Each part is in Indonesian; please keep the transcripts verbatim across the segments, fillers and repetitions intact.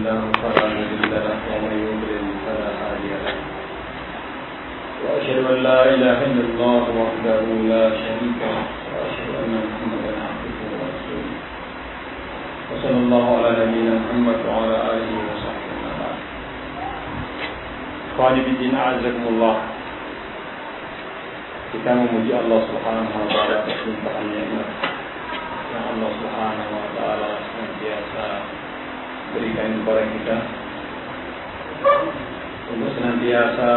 له فلا مضل له ومن يضلل فلا هادي له وأشهد أن لا إله إلا الله وحده لا شريك له وأشهد أن محمدا عبده ورسوله وصلى الله على نبينا محمد وعلى آله وصحبه وسلم. Ikhwani fiddin, a'azzakumullah. Kita memuji Allah Subhanahu wa taala atas limpahan nikmat yang Allah Subhanahu wa taala senantiasa berikan kepada kita untuk senantiasa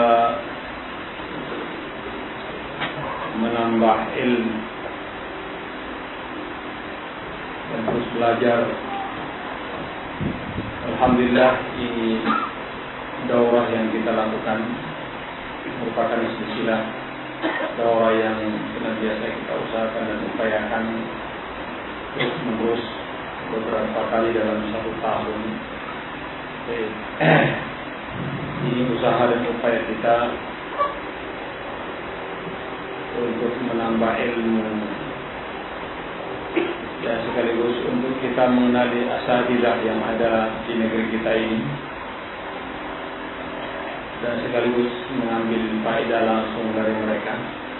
menambah ilmu dan terus belajar. Alhamdulillah, ini daurah yang kita lakukan merupakan silsilah daurah yang senantiasa kita usahakan dan upayakan terus menerus beberapa kali dalam satu tahun. Ini usaha dan upaya kita untuk menambah ilmu dan sekaligus untuk kita mengenali asatidzah yang ada di negeri kita ini, dan sekaligus mengambil faedah langsung dari mereka.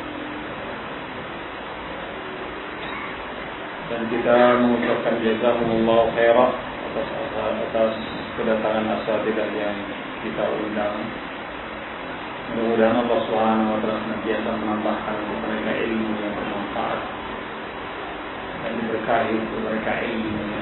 Dan kita mengucapkan jazakumullah khairan atas atas kedatangan asatidzah yang kita undang. Mudah-mudahan Allah Subhanahu wa taala senantiasa menambahkan untuk mereka ilmu yang bermanfaat dan diberkahi untuk mereka ilmunya.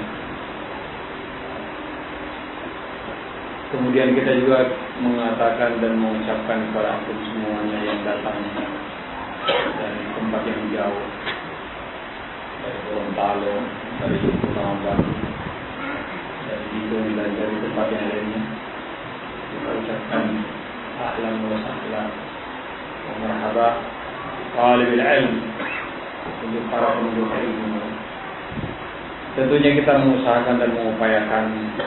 Kemudian kita juga mengatakan dan mengucapkan kepada antum semuanya yang datang dari tempat yang jauh, dari Gorontalo, dari Pulau Batu, dari Bidung dan dari tempat yang lainnya, kita ucapkan ahlan wa sahlan wa marhaba talibil ilm, untuk para penuntut ilmu. Tentunya kita mengusahakan dan mengupayakan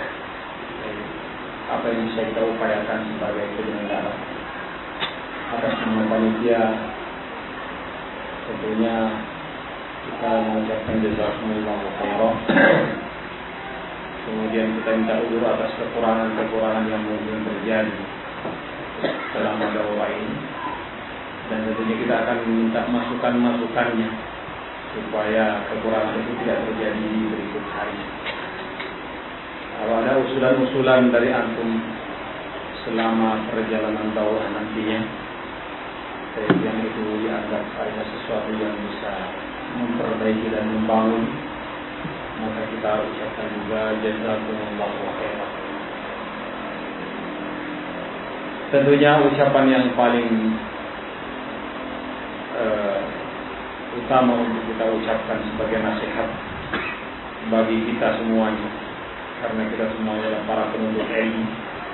apa yang bisa kita upayakan sebagai penyelenggara atas nama panitia. Tentunya kita mengucapkan jazakumullah khairan. Kemudian kita minta uzur atas kekurangan-kekurangan yang mungkin terjadi selama daurah ini, dan tentunya kita akan minta masukan-masukannya supaya kekurangan itu tidak terjadi di berikut hari. Kalau ada usulan-usulan dari antum selama perjalanan daurah nantinya, yang itu dianggap ada sesuatu yang bisa memperbaiki dan membangun, maka kita ucapkan juga jazakumullahu khairan. Tentunya ucapan yang paling uh, utama untuk kita ucapkan sebagai nasihat bagi kita semuanya, karena kita semuanya adalah para penuntut ilmu,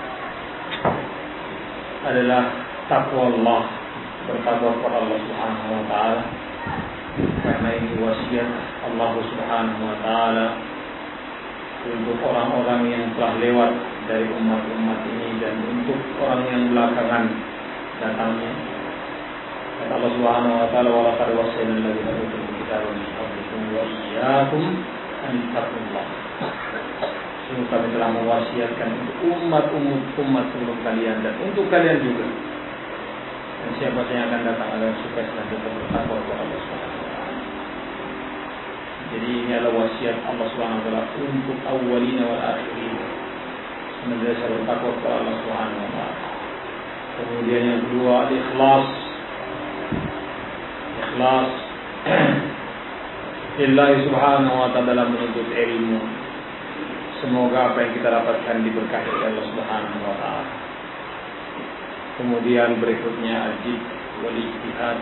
adalah takwa Allah, bertakwa kepada Allah Subhanahu wa taala, karena ini wasiat Allah Subhanahu wa taala untuk orang-orang yang telah lewat dari umat-umat ini dan untuk orang yang belakangan datangnya. Kata Allah Subhanahu wa taala, wa laqad wassayna alladziina utul kitaba min qablikum wa iyyakum an tattaqullah. Sungguh kami telah mewasiatkan untuk umat-umat umat sebelum kalian dan untuk kalian juga. Dan siapa yang akan datang agar supaya senantiasa bertakwa kepada Allah Subhanahu wa taala. Jadi ini adalah wasiat Allah Subhanahu wa taala untuk awwalina wal akhirin, senantiasa bertakwa kepada Allah Subhanahu wa taala. Kemudian yang kedua, ikhlas. Ikhlas lillahi subhanahu wa ta'ala dalam menuntut ilmu. Semoga apa yang kita dapatkan diberkahi oleh Allah Subhanahu wa ta'ala. Kemudian berikutnya al-jidd wal ijtihad,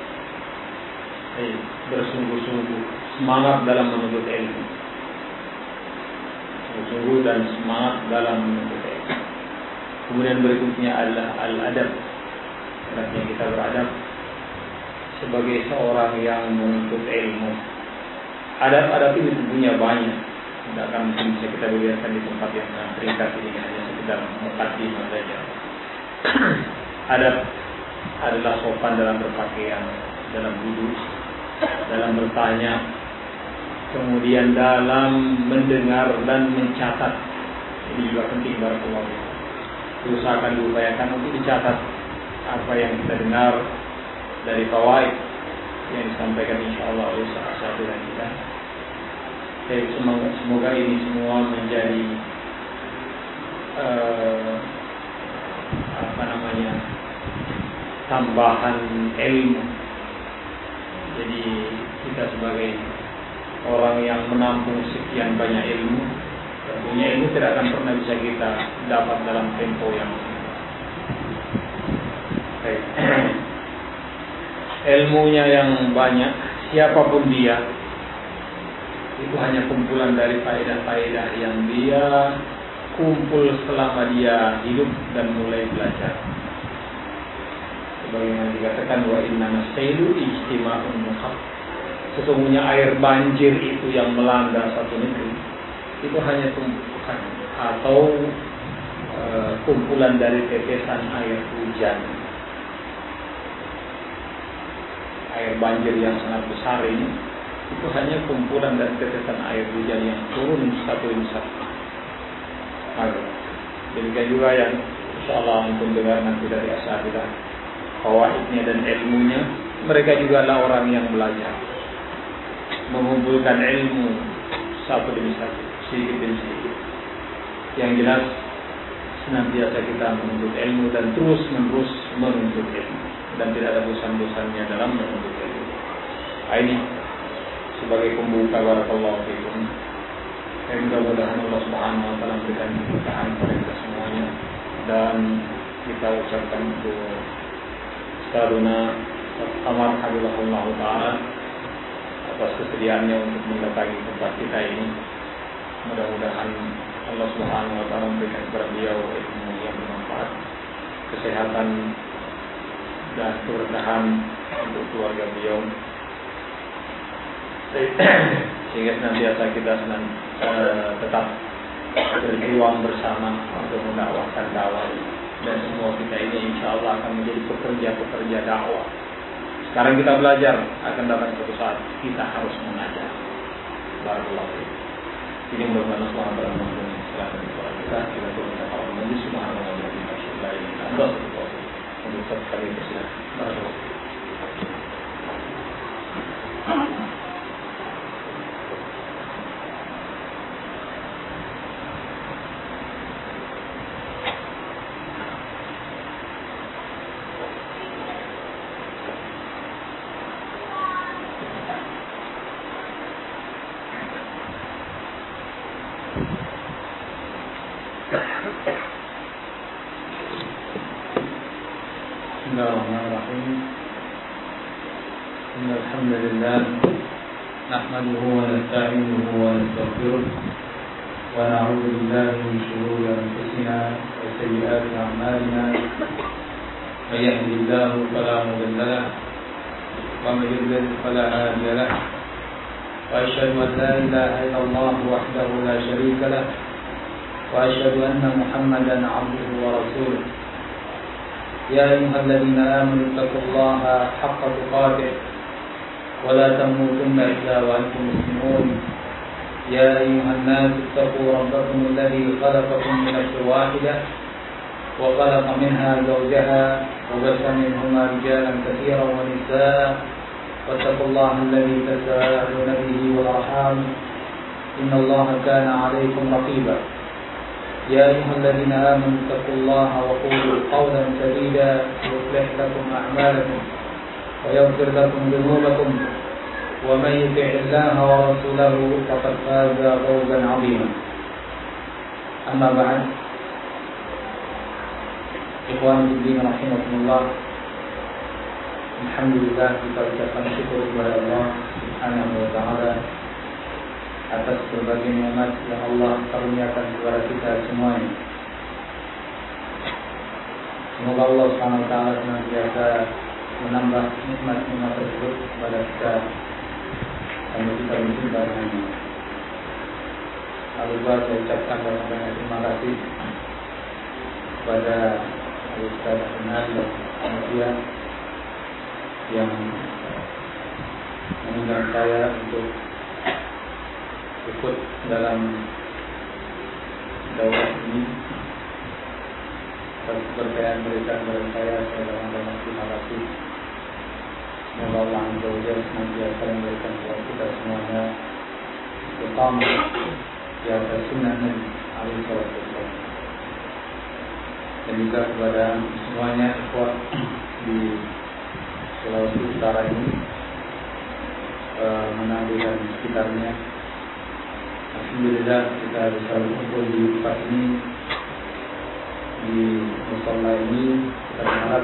bersungguh-sungguh, semangat dalam menuntut ilmu, sungguh-sungguh dan semangat dalam menuntut ilmu. Kemudian berikutnya adalah al-adab, hendaknya kita beradab sebagai seorang yang menuntut ilmu. Adab-adab ini tentunya banyak, tidak akan mungkin bisa kita biarkan di tempat yang sangat ringkas ini, hanya sekedar mukadimah saja. Adab adalah sopan dalam berpakaian, dalam duduk, dalam bertanya, kemudian dalam mendengar dan mencatat Ini juga penting barakallahu fikum. Diusahakan diupayakan untuk dicatat apa yang kita dengar dari fawaid yang disampaikan insyaallah oleh satu dan kita. Jadi semoga, semoga ini semua menjadi uh, apa namanya tambahan ilmu. Jadi kita sebagai orang yang menampung sekian banyak ilmu, tentunya ilmu tidak akan pernah bisa kita dapat dalam tempo yang baik. Ilmunya yang banyak, siapapun dia, itu hanya kumpulan dari faedah-faedah yang dia kumpul selama dia hidup dan mulai belajar. Sebagaimana dikatakan wa innamas sailu ijtima'un muhab. Sesungguhnya air banjir itu yang melanda satu negeri itu hanya tumpukan atau e, kumpulan dari tetesan air hujan. Air banjir yang sangat besar ini itu hanya kumpulan dari tetesan air hujan yang turun satu demi satu. Demikian juga yang insyaallah untuk dengar nanti dari asatidzah fawaidnya dan ilmunya, mereka juga adalah orang yang belajar, mengumpulkan ilmu satu demi satu, sedikit demi sedikit. Yang jelas senantiasa kita menuntut ilmu dan terus menerus menuntut ilmu dan tidak ada bosan-bosannya dalam menuntut ilmu. Ini sebagai pembuka barakallahu fikum. Dan mudah-mudahan Allah Subhanahu wa taala memberikan keberkahan kepada kita semuanya, dan kita ucapkan untuk Ustadzuna Amar Habibullah taala atas kesediaannya untuk mendatangi tempat kita ini. Mudah-mudahan Allah Subhanahu wa taala memberikan kepada beliau ilmu yang bermanfaat, kesehatan dan keberkahan untuk keluarga beliau, sehingga senantiasa kita senang, uh, tetap berjuang bersama untuk mendakwahkan dakwah, dan semua kita ini insya Allah akan menjadi pekerja-pekerja dakwah. Sekarang kita belajar, akan datang suatu saat kita harus mengajar. Barakallahu fiik. Ini mudah-mudahan Allah Subhanahu wa taala silakan kepada kita kita berdoa kepada Allah Subhanahu wa taala untuk tetap kami bersilakan. Barakallahu fiik. Bismillahirrahmanirrahim. Innal hamdalillah nahmaduhu wa nasta'inuhu wa nastaghfiruh wa na'udzu billahi min shururi anfusina wa sayyiati a'malina. May yahdihillahu fala mudilla lahu wa may yudlil fala hadiya lahu. Wa asyhadu an la ilaha illallah wahdahu la syarika lahu wa asyhadu anna Muhammadan 'abduhu wa rasuluh. يا أيها الذين آمنوا اتقوا الله حق تقاته ولا تموتن إلا وأنتم مسلمون. يا أيها الناس اتقوا ربكم الذي خلقكم من نفس واحدة وخلق منها زوجها وبث منهما رجالا كثيرا ونساء واتقوا الله الذي تساءلون به والأرحام إن الله كان عليكم رقيبا. يا أيها الذين آمنوا اتقوا الله وقولوا قولا سديدا يصلح لكم أعمالكم ويغفر لكم ذنوبكم ومن يطع الله ورسوله فقد فاز فوزا عظيما. أما بعد، إخواني في الدين رحمكم الله، alhamdulillah kita ucapkan syukur kepada Allah Subhanahu wa taala atas berbagai nikmat yang Allah karuniakan kepada kita semuanya. Semoga Allah Subhanahu wa taala senantiasa menambah nikmat-nikmat tersebut kepada kita sampai kita berjumpa dengannya. Lalu saya ucapkan banyak terima kasih kepada Ustaz Benar dan kemudian yang mengundang saya untuk ikut dalam daurah ini. Atas keberkahan berikan kepada saya, saya banyak-banyak terima kasih. Semoga Allah Azza wa Jalla senantiasa memberikan kepada kita semuanya istiqamah di atas sunnah Nabi alaihi wasallam. Dan juga kepada semuanya ikhwah di Sulawesi Utara ini, Manado dan sekitarnya. Alhamdulillah kita bisa berkumpul di tempat ini, di mushola ini. Kita berharap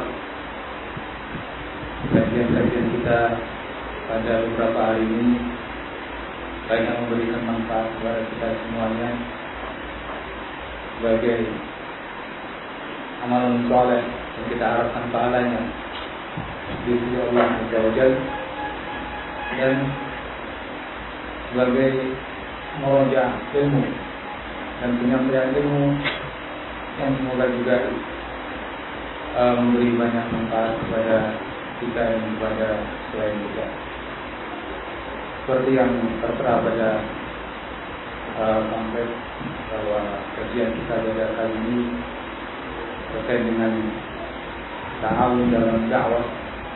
kajian-kajian kita pada beberapa hari ini banyak memberikan manfaat kepada kita semuanya sebagai amalan soleh yang kita harapkan pahalanya di sisi Allah Azza wa Jalla, dan sebagai meraja ilmu dan penyampaian ilmu yang semoga juga uh, memberi banyak manfaat kepada kita dan kepada selain kita. Seperti yang tertera pada uh, pamflet bahwa kajian kita pada kali ini terkait dengan ta'awun dalam dakwah,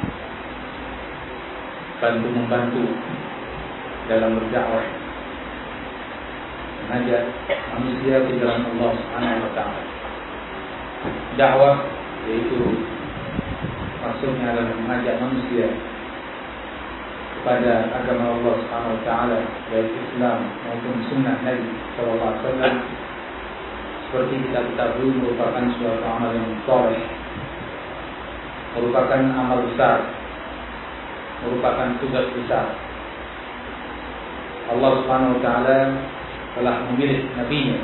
bantu membantu dalam berdakwah, mengajak manusia ke jalan Allah Subhanahu wa taala. Dakwah yaitu maksudnya adalah mengajak manusia kepada agama Allah Subhanahu wa taala, baik Islam maupun sunnah Nabi sallallahu alaihi wasallam. Seperti kita ketahui merupakan suatu amal yang saleh, merupakan amal besar, merupakan tugas besar. Allah Subhanahu wa taala telah memilih nabinya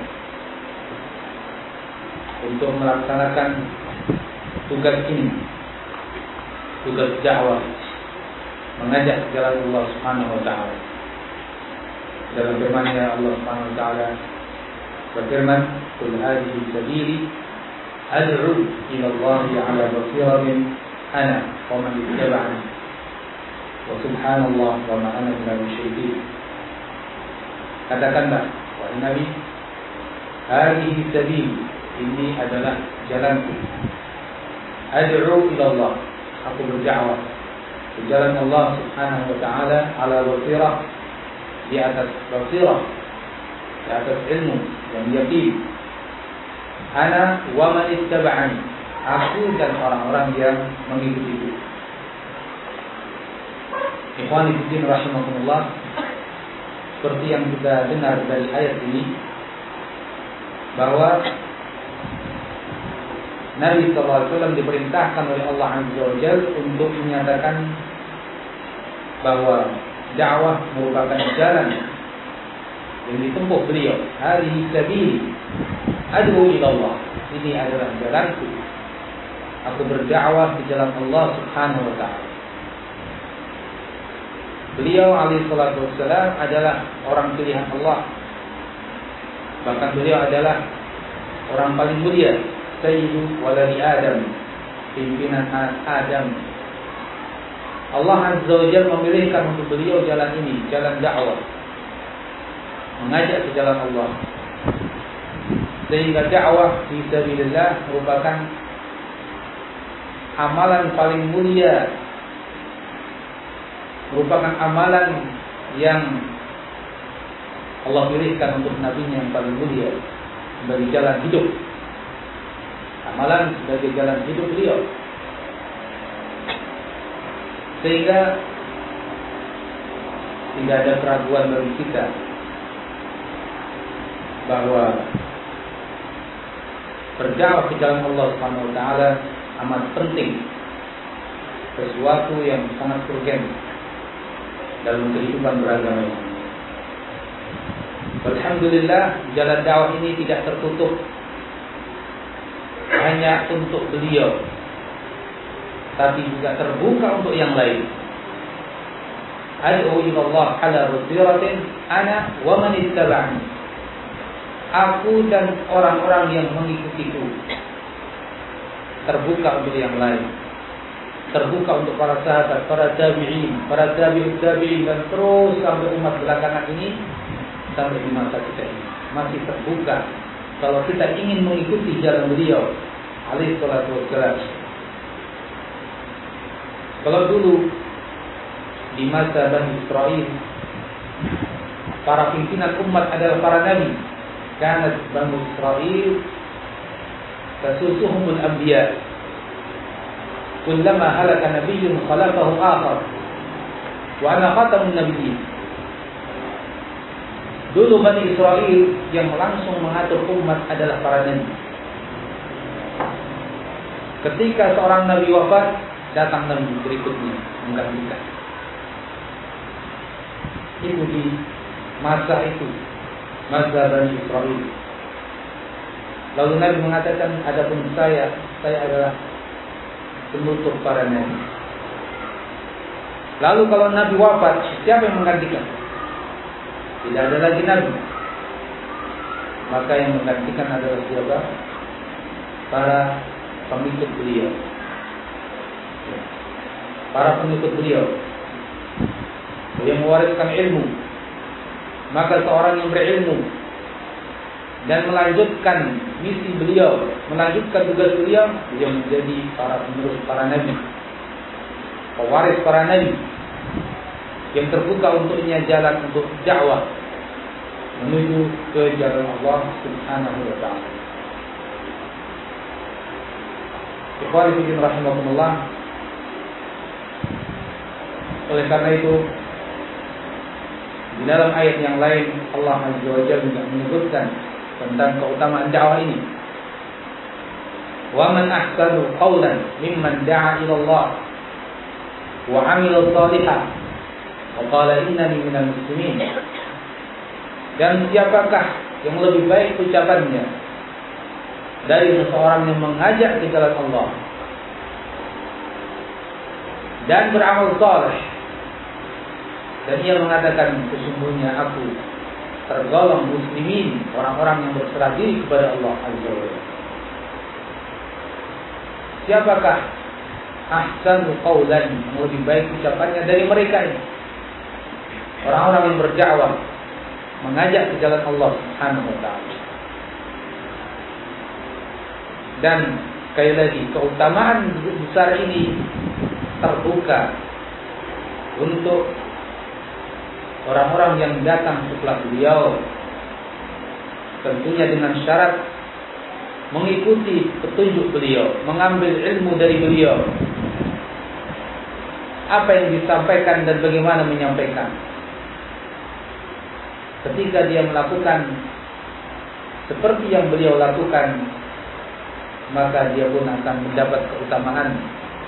untuk melaksanakan tugas ini, tugas dakwah, mengajak ke jalan Allah Subhanahu wa taala. Dalam firman-Nya Allah Subhanahu wa taala berfirman, "Qul hadhihi sabili ad'u ila Allah 'ala basiratin ana wa man ittaba'ani wa subhanallah wa ma ana minal musyrikin." Katakanlah, wahai Nabi, hadhihi sabili, ini adalah jalanku. Ad'u ila Allah, aku berdakwah ke jalan Allah Subhanahu wa taala ala basirah, di atas basirah, di atas ilmu yang yakin. Ana wa man ittaba'ani, aku dan orang-orang yang mengikutiku. Ikhwani fillah rahimakumullah, seperti yang kita dengar dari ayat ini, bahwa Nabi sallallahu alaihi wasallam diperintahkan oleh Allah Azza wa Jalla untuk menyatakan bahwa dakwah merupakan jalan yang ditempuh beliau. Hadhihi sabili ad'u ila Allah, ini adalah jalanku, aku berdakwah di jalan Allah Subhanahu wa taala. Beliau alaihi salatu wassalam adalah orang pilihan Allah. Bahkan beliau adalah orang paling mulia, Sayyidu waladi Adam, pimpinan Adam. Allah Azza wa Jalla memilihkan untuk beliau jalan ini, jalan dakwah, mengajak ke jalan Allah. Sehingga dakwah fi sabilillah merupakan amalan paling mulia, merupakan amalan yang Allah pilihkan untuk nabinya yang paling mulia sebagai jalan hidup. Amalan sebagai jalan hidup beliau. Sehingga tidak ada keraguan bagi kita bahwa berdakwah ke jalan Allah Subhanahu wa taala amat penting, sesuatu yang sangat urgen dalam kehidupan beragama ini. Alhamdulillah, jalan dakwah ini tidak tertutup hanya untuk beliau, tapi juga terbuka untuk yang lain. Ad'u ila Allah 'ala basiratin ana wa man ittaba'ani. Aku dan orang-orang yang mengikutiku. Terbuka untuk yang lain. Terbuka untuk para sahabat, para tabi'in, para tabi'ut tabi'in, dan terus sampai umat belakangan ini, sampai di masa kita ini masih terbuka kalau kita ingin mengikuti jalan beliau alaihi salatu wassalam. Kalau dulu di masa Bani Israel, para pimpinan umat adalah para nabi. Kanat Bani Israel tasusuhumul anbiya. Kullama halaka nabiyyun khalafahu akhar. Wa ana khatamun nabiyyin. Dulu Bani Israel yang langsung mengatur umat adalah para nabi. Ketika seorang nabi wafat, datang nabi berikutnya menggantikan. Itu di masa itu, masa Bani Israel. Lalu Nabi mengatakan, adapun saya, saya adalah penutup para nabi. Lalu kalau Nabi wafat, siapa yang menggantikan? Tidak ada lagi Nabi. Maka yang menggantikan adalah siapa? Para pengikut beliau. Para pengikut beliau yang mewariskan ilmu. Maka seorang yang berilmu dan melanjutkan misi beliau, melanjutkan tugas beliau, dia menjadi para penerus para nabi, pewaris para nabi, yang terbuka untuknya jalan untuk dakwah menuju ke jalan Allah Subhanahu wa taala. Ikhwani fillah rahimakumullah. Oleh karena itu, di dalam ayat yang lain Allah Azza wa Jalla juga menyebutkan tentang keutamaan dakwah ini. Wa man ahsanu qawlan mimman da'a ila Allah wa 'amila shalihan wa qala innani minal muslimin. Dan siapakah yang lebih baik ucapannya dari seseorang yang mengajak ke jalan Allah dan beramal saleh, dan ia mengatakan, sesungguhnya aku tergolong muslimin, orang-orang yang berserah diri kepada Allah Azza wa Jalla. Siapakah ahsanu qawlan, yang lebih baik ucapannya dari mereka ini? Orang-orang yang berdakwah, mengajak ke jalan Allah Subhanahu wa taala. Dan sekali lagi, keutamaan besar ini terbuka untuk orang-orang yang datang setelah beliau, tentunya dengan syarat mengikuti petunjuk beliau, mengambil ilmu dari beliau, apa yang disampaikan dan bagaimana menyampaikan. Ketika dia melakukan seperti yang beliau lakukan, maka dia pun akan mendapat keutamaan,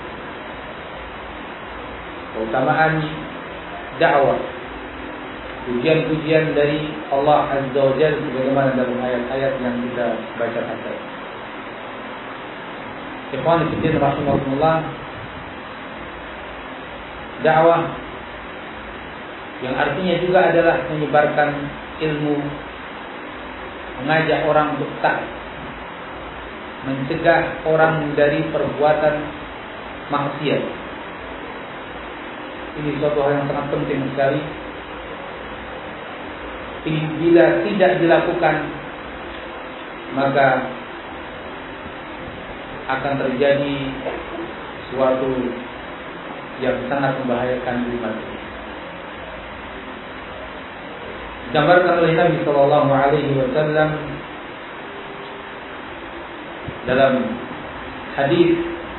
keutamaan dakwah, pujian-pujian dari Allah Azza wa Jalla sebagaimana dalam ayat-ayat yang kita baca tadi. Ikhwan fillah rahimakumullah, dakwah yang artinya juga adalah menyebarkan ilmu, mengajak orang untuk taat, mencegah orang dari perbuatan maksiat. Ini suatu hal yang sangat penting sekali. Bila tidak dilakukan, maka akan terjadi suatu yang sangat membahayakan umat ini. Digambarkan oleh Nabi Shallallahu Alaihi Wasallam dalam hadis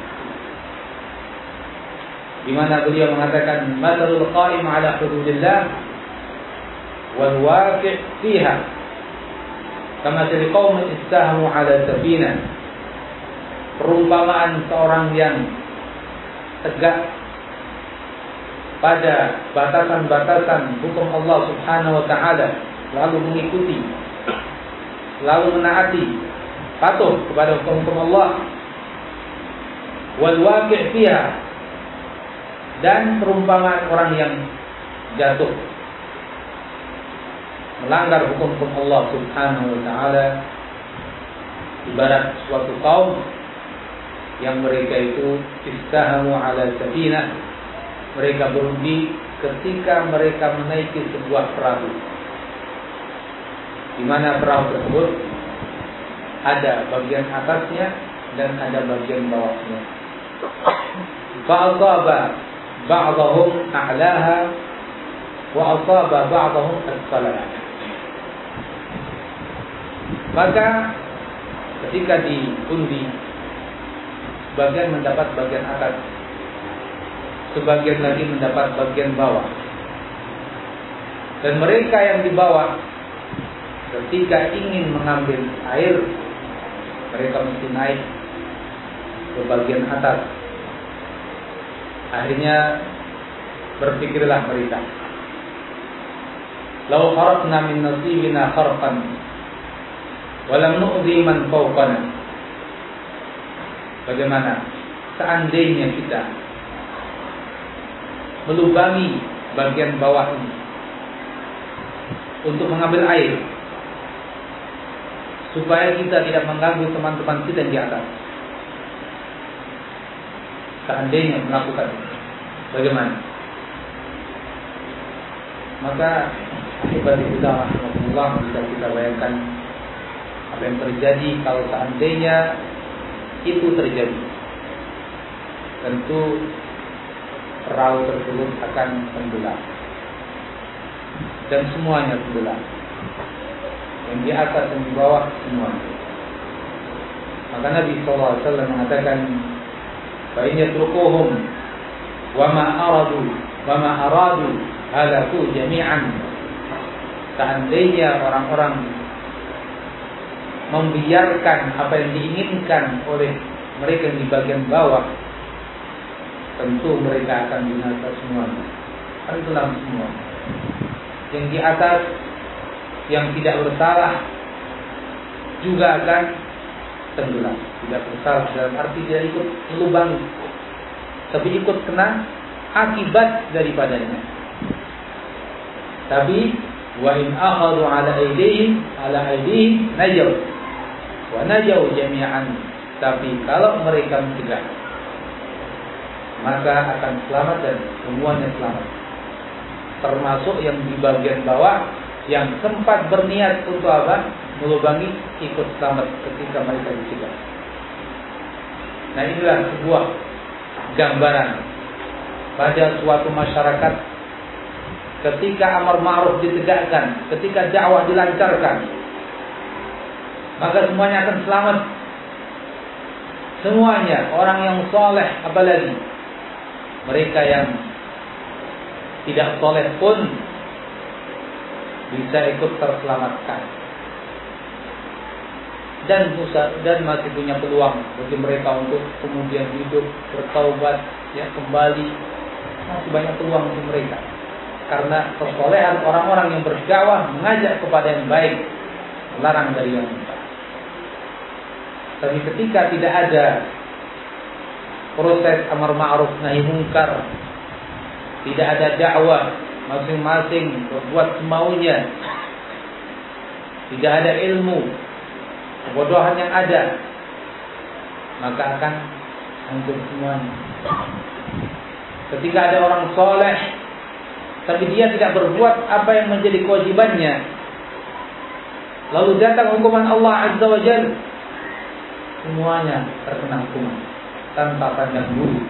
di mana beliau mengatakan, "Mathalul qa'im 'ala hududillah wal waqi' fiha kamathali qaumin istahamu 'ala safinah." Perumpamaan seorang yang tegak pada batasan-batasan hukum Allah Subhanahu wa taala, lalu mengikuti, lalu menaati, patuh kepada hukum-hukum Allah, wal waqi' fiha, dan perumpamaan orang yang jatuh melanggar hukum-hukum Allah Subhanahu wa taala ibarat suatu kaum yang mereka itu istahamu ala safinah, mereka berundi ketika mereka menaiki sebuah perahu, di mana perahu tersebut ada bagian atasnya dan ada bagian bawahnya. Fa'asaba ba'dahum a'laha wa asaba ba'dahum asfalaha. Maka ketika diundi, sebagian mendapat bagian atas, sebagian lagi mendapat bagian bawah. Dan mereka yang di bawah, ketika ingin mengambil air, mereka mesti naik ke bagian atas. Akhirnya berpikirlah mereka, "Lau kharaqna min nasibina kharqan wa lam nu'dhi man fawqana." Bagaimana seandainya kita melubangi bagian bawah ini untuk mengambil air, supaya kita tidak mengganggu teman-teman kita di atas. Seandainya melakukan, bagaimana? Maka akibat kita rahmatullah, bisa kita bayangkan apa yang terjadi kalau seandainya itu terjadi. Tentu perahu tersebut akan tenggelam, dan semuanya tenggelam, yang di atas dan di bawah semuanya. Maka Nabi shallallahu alaihi wasallam mengatakan, fa in yatrukuhum wa ma aradu wa ma aradu halaku jami'an. Seandainya orang-orang membiarkan apa yang diinginkan oleh mereka di bagian bawah, tentu mereka akan binasa semuanya, akan tenggelam semua. Yang di atas, yang tidak bersalah juga akan tenggelam. Tidak bersalah dalam arti tidak ikut melubangi, tapi ikut kena akibat daripadanya. Tapi wa in akhadhu ala aydihim ala aydihim najaw wa najaw jami'an. Tapi kalau mereka mencegah, maka akan selamat dan semuanya selamat. Termasuk yang di bagian bawah yang sempat berniat untuk apa? Melubangi, ikut selamat ketika mereka dicegah. Nah, inilah sebuah gambaran pada suatu masyarakat ketika amar ma'ruf ditegakkan, ketika dakwah dilancarkan, maka semuanya akan selamat. Semuanya, orang yang soleh apalagi, mereka yang tidak soleh pun bisa ikut terselamatkan, dan dan masih punya peluang bagi mereka untuk kemudian hidup, bertaubat, ya kembali. Masih banyak peluang untuk mereka, karena kesolehan orang-orang yang berdakwah, mengajak kepada yang baik, melarang dari yang munkar. Tapi ketika tidak ada proses amar ma'ruf nahi munkar, tidak ada dakwah, masing-masing berbuat semaunya, tidak ada ilmu, kebodohan yang ada, maka akan hancur semuanya. Ketika ada orang soleh, tapi dia tidak berbuat apa yang menjadi kewajibannya, lalu datang hukuman Allah Azza wa Jalla, semuanya terkena hukuman tanpa pandang bulu.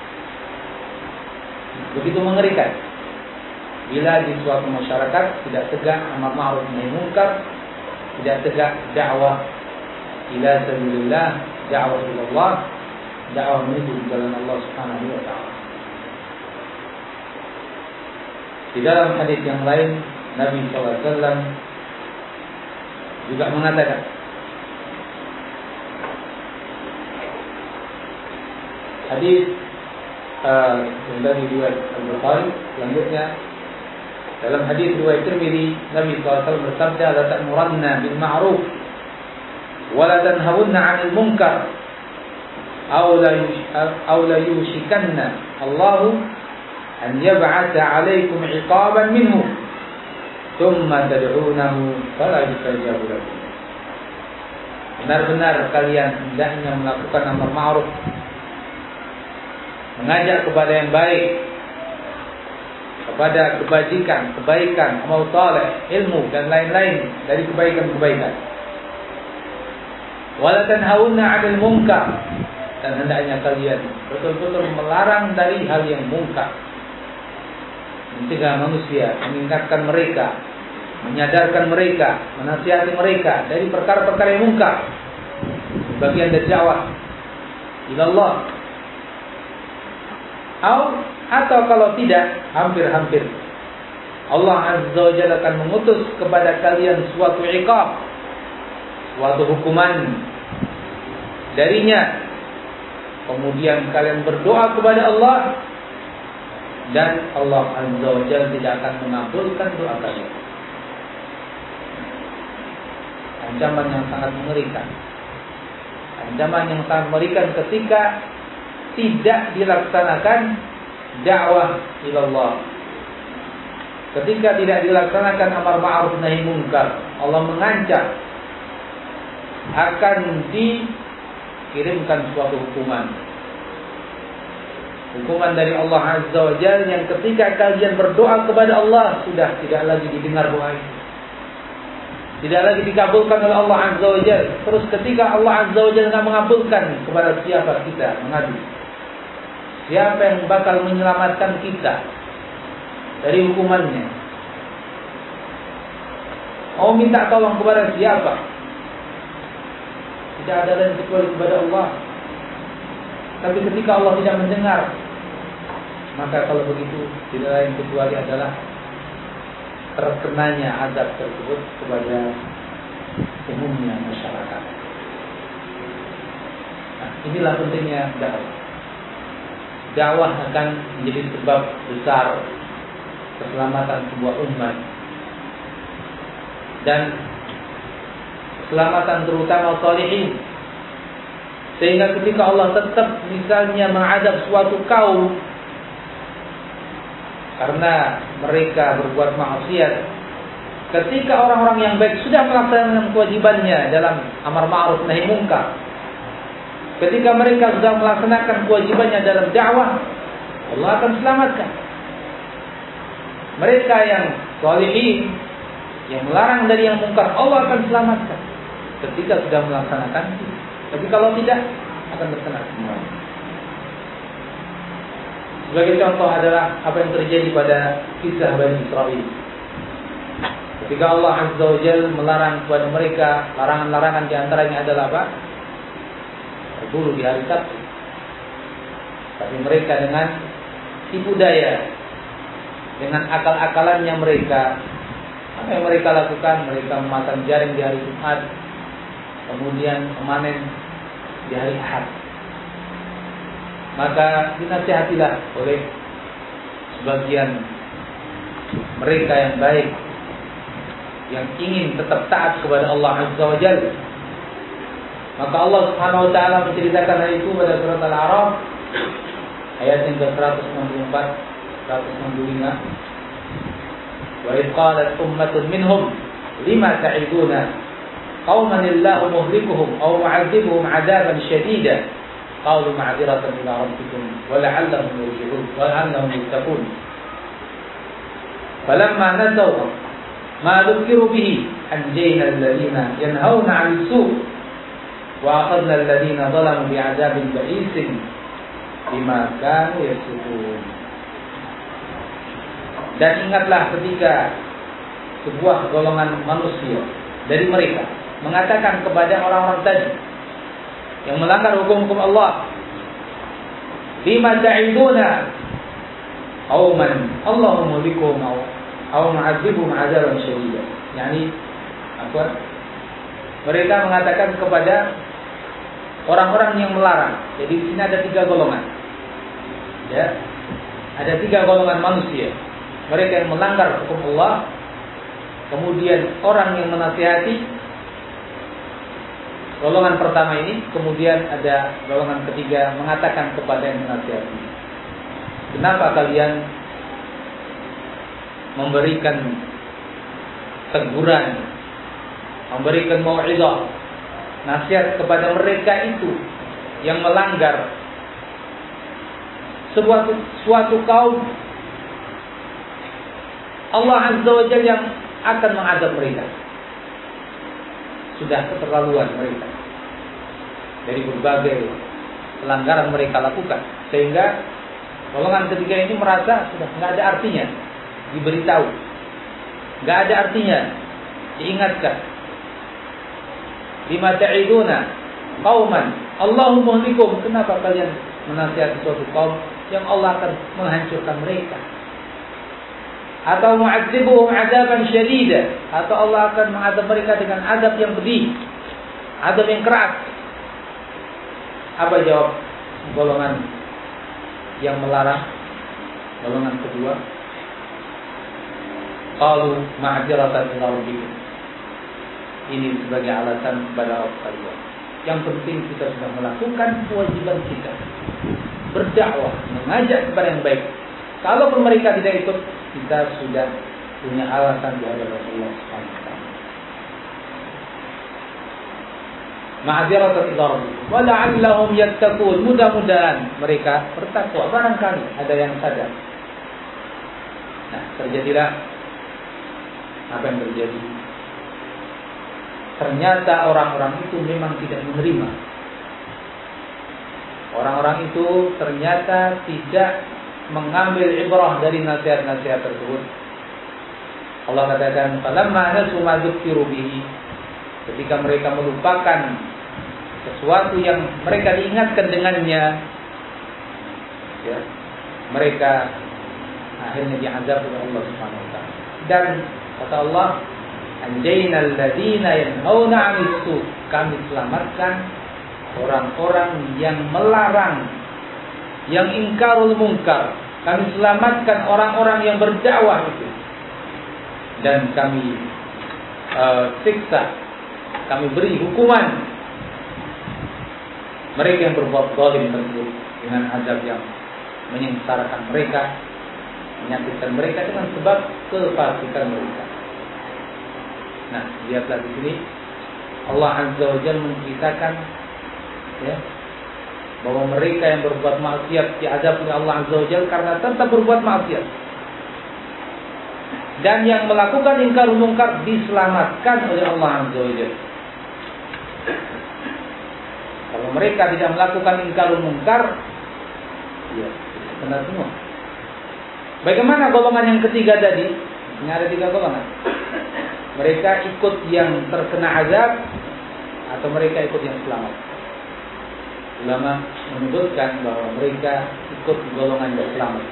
Begitu mengerikan bila di suatu masyarakat tidak tegak amar ma'ruf nahi munkar, tidak tegak dakwah ila sabilillah, dakwah ila Allah, dakwah menuju jalan Allah Subhanahu wa taala. Di dalam hadis yang lain, Nabi shallallahu alaihi wasallam juga mengatakan, hadis uh, dari riwayat Al-Bukhari, selanjutnya dalam hadis riwayat Tirmidzi, Nabi shallallahu alaihi wasallam bersabda, la ta'muranna bil ma'ruf wa la tanhawunna 'anil munkar aw la aw la yushikanna Allahu an yab'atha 'alaikum 'iqaban minhu thumma tad'unahu fala yustajabu lakum. Benar-benar kalian hendaknya melakukan amar ma'ruf, mengajak kepada yang baik, kepada kebajikan, kebaikan, amal saleh, ilmu dan lain-lain dari kebaikan-kebaikan. Wala tanhauna 'anil munkar, dan hendaknya kalian betul-betul melarang dari hal yang mungkar. Mencegah manusia, mengingatkan mereka, menyadarkan mereka, menasihati mereka dari perkara-perkara yang mungkar. Bagian dari dakwah ila Allah. Atau kalau tidak, hampir-hampir Allah Azza wa Jalla akan mengutus kepada kalian suatu iqab, suatu hukuman darinya. Kemudian kalian berdoa kepada Allah, dan Allah Azza wa Jalla tidak akan mengabulkan doa kalian. Ancaman yang sangat mengerikan. Ancaman yang sangat mengerikan ketika tidak dilaksanakan dakwah ilallah. Ketika tidak dilaksanakan amar ma'ruf nahi munkar, Allah mengancam akan dikirimkan suatu hukuman. Hukuman dari Allah Azza wa Jalla yang ketika kalian berdoa kepada Allah sudah tidak lagi didengar doa itu. Tidak lagi dikabulkan oleh Allah Azza wa Jalla. Terus ketika Allah Azza wa Jalla tidak mengabulkan, kepada siapa kita mengadu? Siapa yang bakal menyelamatkan kita dari hukumannya? Mau minta tolong kepada siapa? Tidak ada lain kecuali kepada Allah. Tapi ketika Allah tidak mendengar, maka kalau begitu tidak lain kecuali adalah terkenanya azab tersebut kepada umumnya masyarakat. Nah, inilah pentingnya dakwah. Dakwah akan menjadi sebab besar keselamatan sebuah umat dan keselamatan terutama shalihin. Sehingga ketika Allah tetap misalnya mengadab suatu kaum karena mereka berbuat maksiat, ketika orang-orang yang baik sudah melaksanakan kewajibannya dalam amar ma'ruf nahi munkar, ketika mereka sudah melaksanakan kewajibannya dalam dakwah, Allah akan selamatkan. Mereka yang shalihin, yang melarang dari yang mungkar, Allah akan selamatkan ketika sudah melaksanakan. Tapi kalau tidak, akan terkena semua. Sebagai contoh adalah apa yang terjadi pada kisah Bani Israil. Ketika Allah Azza wa Jalla melarang kepada mereka, larangan-larangan di antaranya adalah apa? Berburu di hari Sabtu. Tapi mereka dengan tipu daya, dengan akal-akalannya mereka, apa yang mereka lakukan? Mereka memasang jaring di hari Jumat, kemudian memanen di hari Ahad. Maka dinasihatilah oleh sebagian mereka yang baik, yang ingin tetap taat kepada Allah Azza wa Jalla. Maka Allah Subhanahu wa taala menceritakan hal itu pada surat Al-A'raf ayat yang ke seratus enam puluh empat seratus enam puluh lima. Wa idh qalat ummatun minhum lima ta'iduna qauman illahu muhlikuhum aw mu'adzibuhum 'adaban shadida qalu ma'dziratan ila rabbikum wa la'allahum yarji'un wa la'allahum yattaqun. Falamma nasaw ma dhukiru bihi anjayna alladhina yanhauna 'anil su' wa akhadna alladhina zalamu bi'adzabin ba'isin bima kanu yafsukun. Dan ingatlah ketika sebuah golongan manusia dari mereka mengatakan kepada orang-orang tadi yang melanggar hukum-hukum Allah, bima ta'iduna qauman Allahu muhlikuhum aw mu'adzibuhum 'adzaban syadida. Yani apa? Mereka mengatakan kepada orang-orang yang melarang. Jadi di sini ada tiga golongan. Ya. Ada tiga golongan manusia. Mereka yang melanggar hukum Allah, kemudian orang yang menasihati golongan pertama ini, kemudian ada golongan ketiga mengatakan kepada yang menasihati, kenapa kalian memberikan teguran, memberikan mau'izah, nasihat kepada mereka itu yang melanggar sebuah suatu kaum Allah Azza wa Jalla yang akan mengadab mereka. Sudah keterlaluan mereka. dari berbagai pelanggaran mereka lakukan, sehingga golongan ketiga ini merasa sudah nggak ada artinya diberitahu, nggak ada artinya diingatkan. Lima ta'iduna qauman Allahu muhlikum, kenapa kalian menasihati suatu kaum yang Allah akan menghancurkan mereka? Atau mu'adzibuhum 'adaban syadida, atau Allah akan mengadab mereka dengan adab yang pedih, adab yang keras. Apa jawab golongan yang melarang? Golongan kedua, qalu ma'dziratan ila rabbikum, ini sebagai alasan kepada Allah. Yang penting kita sudah melakukan kewajiban kita, berdakwah, mengajak kepada yang baik. Kalaupun mereka tidak ikut, kita sudah punya alasan di hadapan Allah Subhanahu wa taala. Ma'dziratan ila rabbikum wa la'allahum yattaqun, mudah-mudahan mereka bertakwa, barangkali ada yang sadar. Nah, terjadilah apa yang terjadi. Ternyata orang-orang itu memang tidak menerima. Orang-orang itu ternyata tidak mengambil ibrah dari nasihat-nasihat tersebut. Allah katakan, "Falamma nasu ma dzukkiru bihi", ketika mereka melupakan sesuatu yang mereka diingatkan dengannya, ya, mereka akhirnya diazab oleh Allah Subhanahu wa taala. Dan kata Allah, "Anjaynal ladzina yanhauna 'anil su", kami selamatkan orang-orang yang melarang, yang ingkarul munkar. Kami selamatkan orang-orang yang berdakwah itu. Dan kami uh, siksa, kami beri hukuman mereka yang berbuat zalim tersebut dengan azab yang menyengsarakan mereka, menyakitkan mereka dengan sebab kefasikan mereka. Nah, lihatlah di sini Allah Azza wa Jalla menceritakan, ya, bahwa mereka yang berbuat maksiat diazab oleh Allah Azza wa Jalla karena tetap berbuat maksiat. Dan yang melakukan ingkar mungkar diselamatkan oleh Allah Azza wa Jalla. Kalau mereka tidak melakukan ingkar mungkar, ya, kena semua. Bagaimana golongan yang ketiga tadi? Ini ada tiga golongan. Mereka ikut yang terkena azab atau mereka ikut yang selamat? Ulama menyebutkan bahwa mereka ikut golongan yang selamat.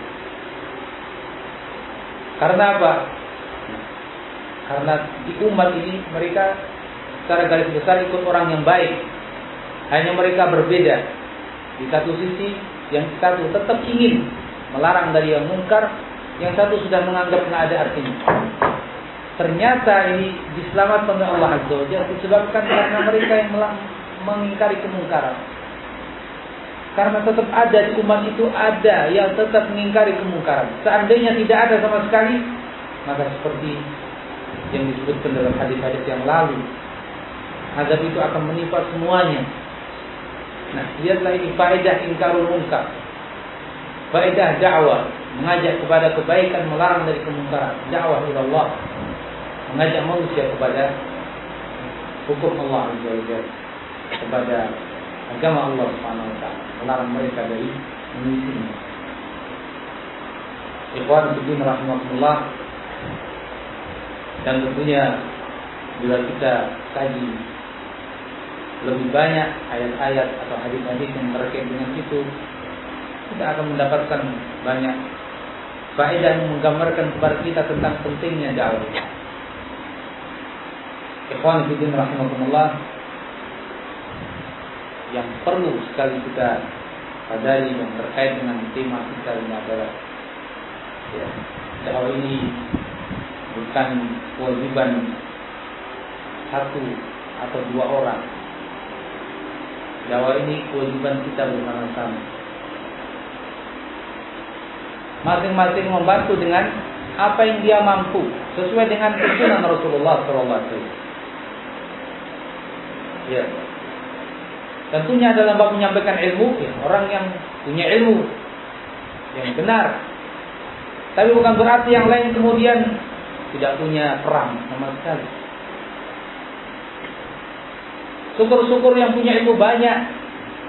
Karena apa? Karena di umat ini mereka secara garis besar ikut orang yang baik. Hanya mereka berbeda. Di satu sisi, yang satu tetap ingin melarang dari yang mungkar, yang satu sudah menganggap nggak ada artinya. Ternyata ini diselamatkan oleh Allah Azza wa Jalla disebabkan karena mereka yang mengingkari kemungkaran. Karena tetap ada di umat itu ada yang tetap mengingkari kemungkaran. Seandainya tidak ada sama sekali, maka seperti yang disebutkan dalam hadis-hadis yang lalu, azab itu akan menimpa semuanya. Nah, lihatlah ini faedah ingkarul munkar, faedah dakwah, mengajak kepada kebaikan, melarang dari kemungkaran. Dakwah ila Allah, mengajak manusia kepada hukum Allah Azza wa Jalla, kepada agama Allah Subhanahu wa taala, melarang mereka dari menyisinya. Ikhwan fillah rahimakumullah, dan tentunya bila kita kaji lebih banyak ayat-ayat atau hadis-hadis yang terkait dengan itu, kita akan mendapatkan banyak faedah yang menggambarkan kepada kita tentang pentingnya dakwah. Ikhwan fillah rahimakumullah, yang perlu sekali kita sadari yang terkait dengan tema kita ini adalah, ya, dakwah ini bukan kewajiban satu atau dua orang. Dakwah ini kewajiban kita bersama-sama. Masing-masing membantu dengan apa yang dia mampu sesuai dengan tuntunan Rasulullah shallallahu alaihi wasallam. Ya. Tentunya dalam bab menyampaikan ilmu, ya, orang yang punya ilmu yang benar. Tapi bukan berarti yang lain kemudian tidak punya peran sama sekali. Syukur-syukur yang punya ilmu banyak,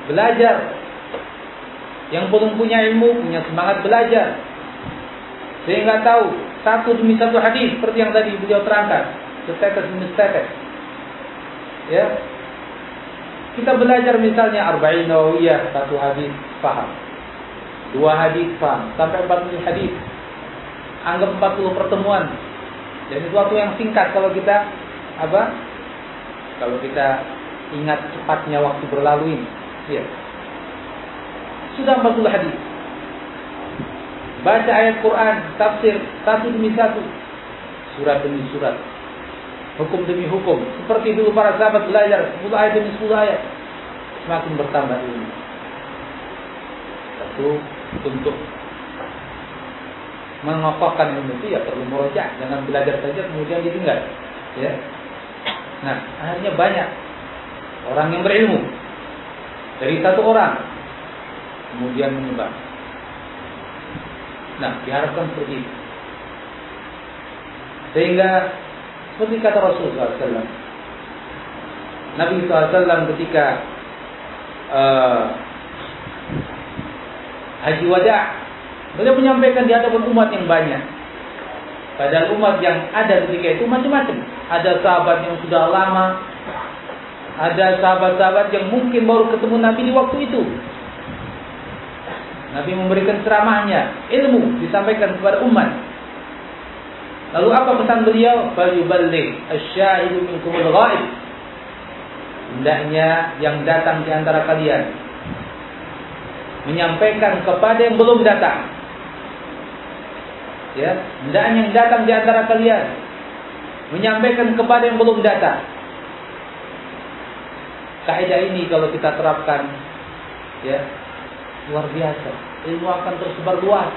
belajar. Yang belum punya ilmu punya semangat belajar, sehingga tahu satu demi satu hadis seperti yang tadi beliau terangkan, setetes demi setetes. Ya, kita belajar misalnya Arba'in Nawawiyah, satu hadis paham, dua hadis paham, sampai empat puluh hadis, anggap empat puluh pertemuan. Dan itu waktu yang singkat kalau kita apa? Kalau kita ingat cepatnya waktu berlalu ini, ya. Sudah empat puluh hadis. Baca ayat Quran, tafsir satu demi satu, surat demi surat, hukum demi hukum. Seperti dulu para sahabat belajar sepuluh ayat demi sepuluh ayat. Semakin bertambah ilmu. Satu, untuk mengokohkan ilmu itu ya perlu murojaah. Jangan belajar saja kemudian ditinggal. Ya. Nah, akhirnya banyak orang yang berilmu dari satu orang kemudian menyebar. Nah, diharapkan seperti itu. Sehingga seperti kata Rasulullah shallallahu alaihi wasallam, Nabi shallallahu alaihi wasallam ketika uh, haji wada, beliau menyampaikan di hadapan umat yang banyak. Padahal umat yang ada ketika itu macam-macam. Ada sahabat yang sudah lama, ada sahabat-sahabat yang mungkin baru ketemu Nabi di waktu itu. Nabi memberikan ceramahnya, ilmu disampaikan kepada umat. Lalu apa pesan beliau? Falyuballigh asy-syahidu minkumul ghaib. Hendaknya yang datang di antara kalian menyampaikan kepada yang belum datang. Ya, hendaknya yang datang di antara kalian menyampaikan kepada yang belum datang. Kaidah ini kalau kita terapkan, ya, luar biasa, ilmu akan tersebar luas.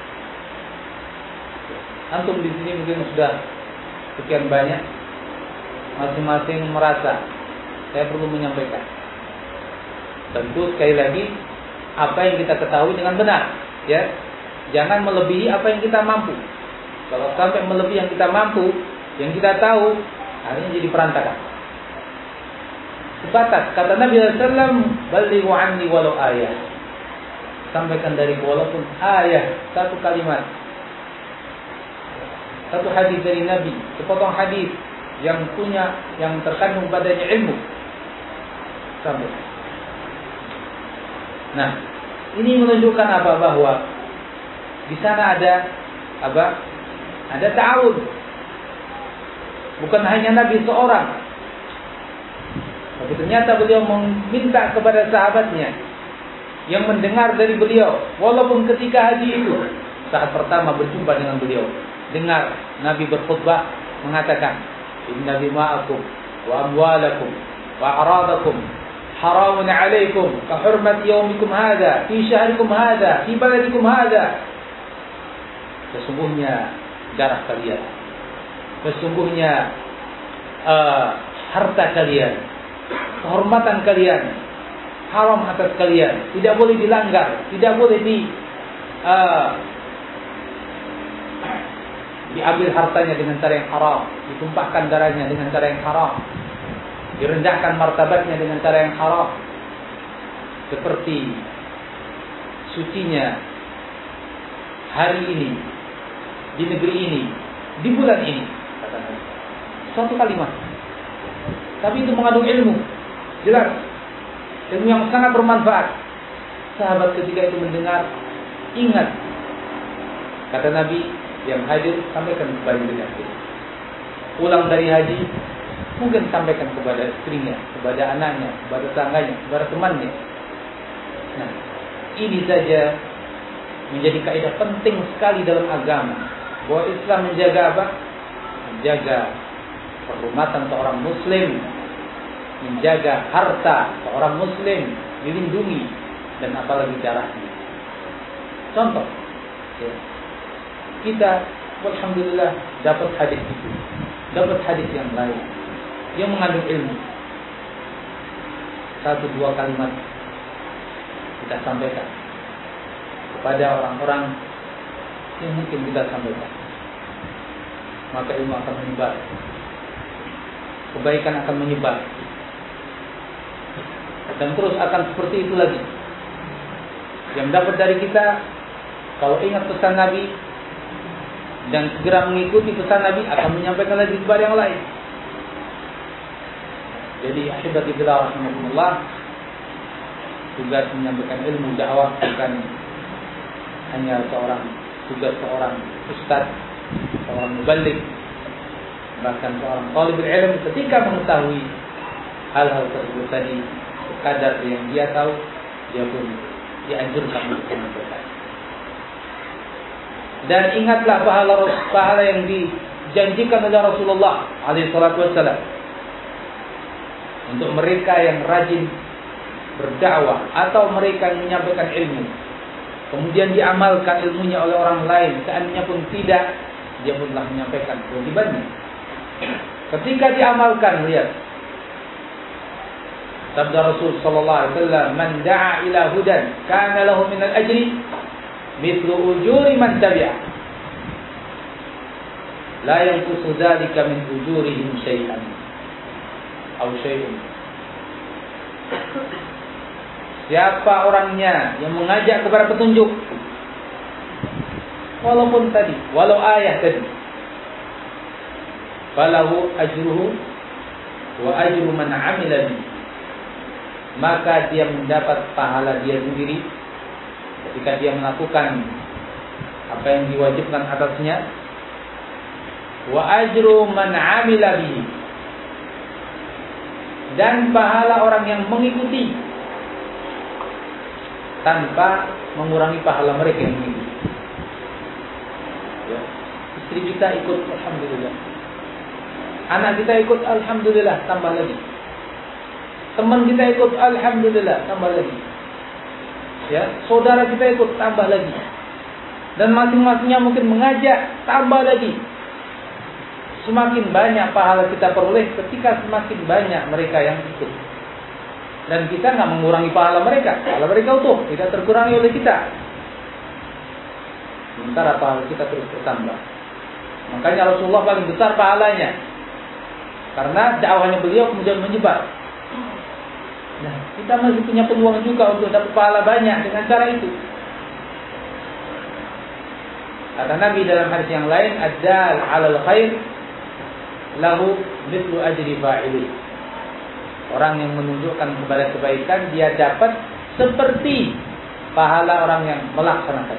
Antum di sini mungkin sudah sekian banyak, masing-masing merasa saya perlu menyampaikan. Tentu sekali lagi apa yang kita ketahui dengan benar, ya, jangan melebihi apa yang kita mampu. Kalau sampai melebihi yang kita mampu, yang kita tahu, akhirnya jadi perantakan. Sebatas kata Nabi sallallahu alaihi wasallam, "Ballighu anni walau ayah." Sampaikan dari walaupun ayat, satu kalimat, satu hadis dari Nabi, sepotong hadis yang punya, yang terkandung padanya ilmu, sampaikan. Nah, ini menunjukkan apa? Bahwa di sana ada apa? Ada ta'awun. Bukan hanya Nabi seorang, tapi ternyata beliau meminta kepada sahabatnya yang mendengar dari beliau, walaupun ketika haji itu saat pertama berjumpa dengan beliau, dengar Nabi berkhutbah mengatakan, "Inna dima'akum wa amwalakum wa a'radakum haramun 'alaikum ka hurmati yaumikum hadza fi syahrikum hadza fi baladikum hadza." Sesungguhnya darah kalian, sesungguhnya uh, harta kalian, kehormatan kalian haram atas kalian, tidak boleh dilanggar, tidak boleh di uh, diambil hartanya dengan cara yang haram, ditumpahkan darahnya dengan cara yang haram, direndahkan martabatnya dengan cara yang haram. Seperti sucinya hari ini, di negeri ini, di bulan ini, kata Nabi. Suatu kalimat, tapi itu mengandung ilmu, jelas. Ilmu yang sangat bermanfaat. Sahabat ketika itu mendengar, ingat kata Nabi yang hadir, sampaikan kepada dirinya. Pulang dari haji, mungkin sampaikan kepada istrinya, kepada anaknya, kepada tetangganya, kepada temannya. Nah, ini saja menjadi kaidah penting sekali dalam agama, bahwa Islam menjaga apa? Menjaga kehormatan seorang muslim, menjaga harta seorang muslim dilindungi, dan apalagi darahnya. Contoh, ya, kita alhamdulillah dapat hadis itu, dapat hadis yang lain yang mengandung ilmu. Satu dua kalimat kita sampaikan kepada orang-orang yang mungkin kita sampaikan, maka ilmu akan menyebar, kebaikan akan menyebar. dan terus akan seperti itu lagi. Yang dapat dari kita, kalau ingat pesan Nabi dan segera mengikuti pesan Nabi, akan menyampaikan lagi kepada yang lain. Jadi ahibati fillah rahimakumullah, tugas menyampaikan ilmu dakwah bukan hanya seorang tugas seorang ustaz, seorang muballigh, bahkan seorang talibul ilm ketika mengetahui hal-hal tersebut tadi, sekadar yang dia tahu, dia pun dianjurkan untuk menyampaikan. Dan ingatlah pahala pahala yang dijanjikan oleh Rasulullah alaihi salatu wassalam untuk mereka yang rajin berdakwah atau mereka yang menyampaikan ilmu, kemudian diamalkan ilmunya oleh orang lain, seandainya pun tidak, dia pun telah menyampaikan kewajibannya. Ketika diamalkan, lihat sabda Rasul sallallahu alaihi wasallam, "Man da'a ila hudan, kana lahu min al-ajri mithlu ujuri man tabi'a. La yanqusu dzalika min ujurihim syai'an aw syai'un." Siapa orangnya yang mengajak kepada petunjuk, walaupun tadi, walau ayat tadi, falahu ajruhu wa ajru man 'amila bi, maka dia mendapat pahala dia sendiri ketika dia melakukan apa yang diwajibkan atasnya, wa ajru man 'amila bi, dan pahala orang yang mengikuti tanpa mengurangi pahala mereka yang mengikuti. Ya. Istri kita ikut, alhamdulillah. Anak kita ikut, alhamdulillah, tambah lagi. Teman kita ikut, alhamdulillah, tambah lagi. Ya, saudara kita ikut, tambah lagi. Dan masing-masingnya mungkin mengajak, tambah lagi. Semakin banyak pahala kita peroleh ketika semakin banyak mereka yang ikut. Dan kita nggak mengurangi pahala mereka. Pahala mereka utuh, tidak terkurangi oleh kita. Sementara pahala kita terus bertambah. Makanya Rasulullah paling besar pahalanya, karena dakwahnya beliau kemudian menyebar. Nah, kita masih punya peluang juga untuk dapat pahala banyak dengan cara itu. Kata Nabi dalam hadis yang lain, "Ad-dal 'alal khair lahu mithlu ajri fa'ili." Orang yang menunjukkan kepada kebaikan, dia dapat seperti pahala orang yang melaksanakan.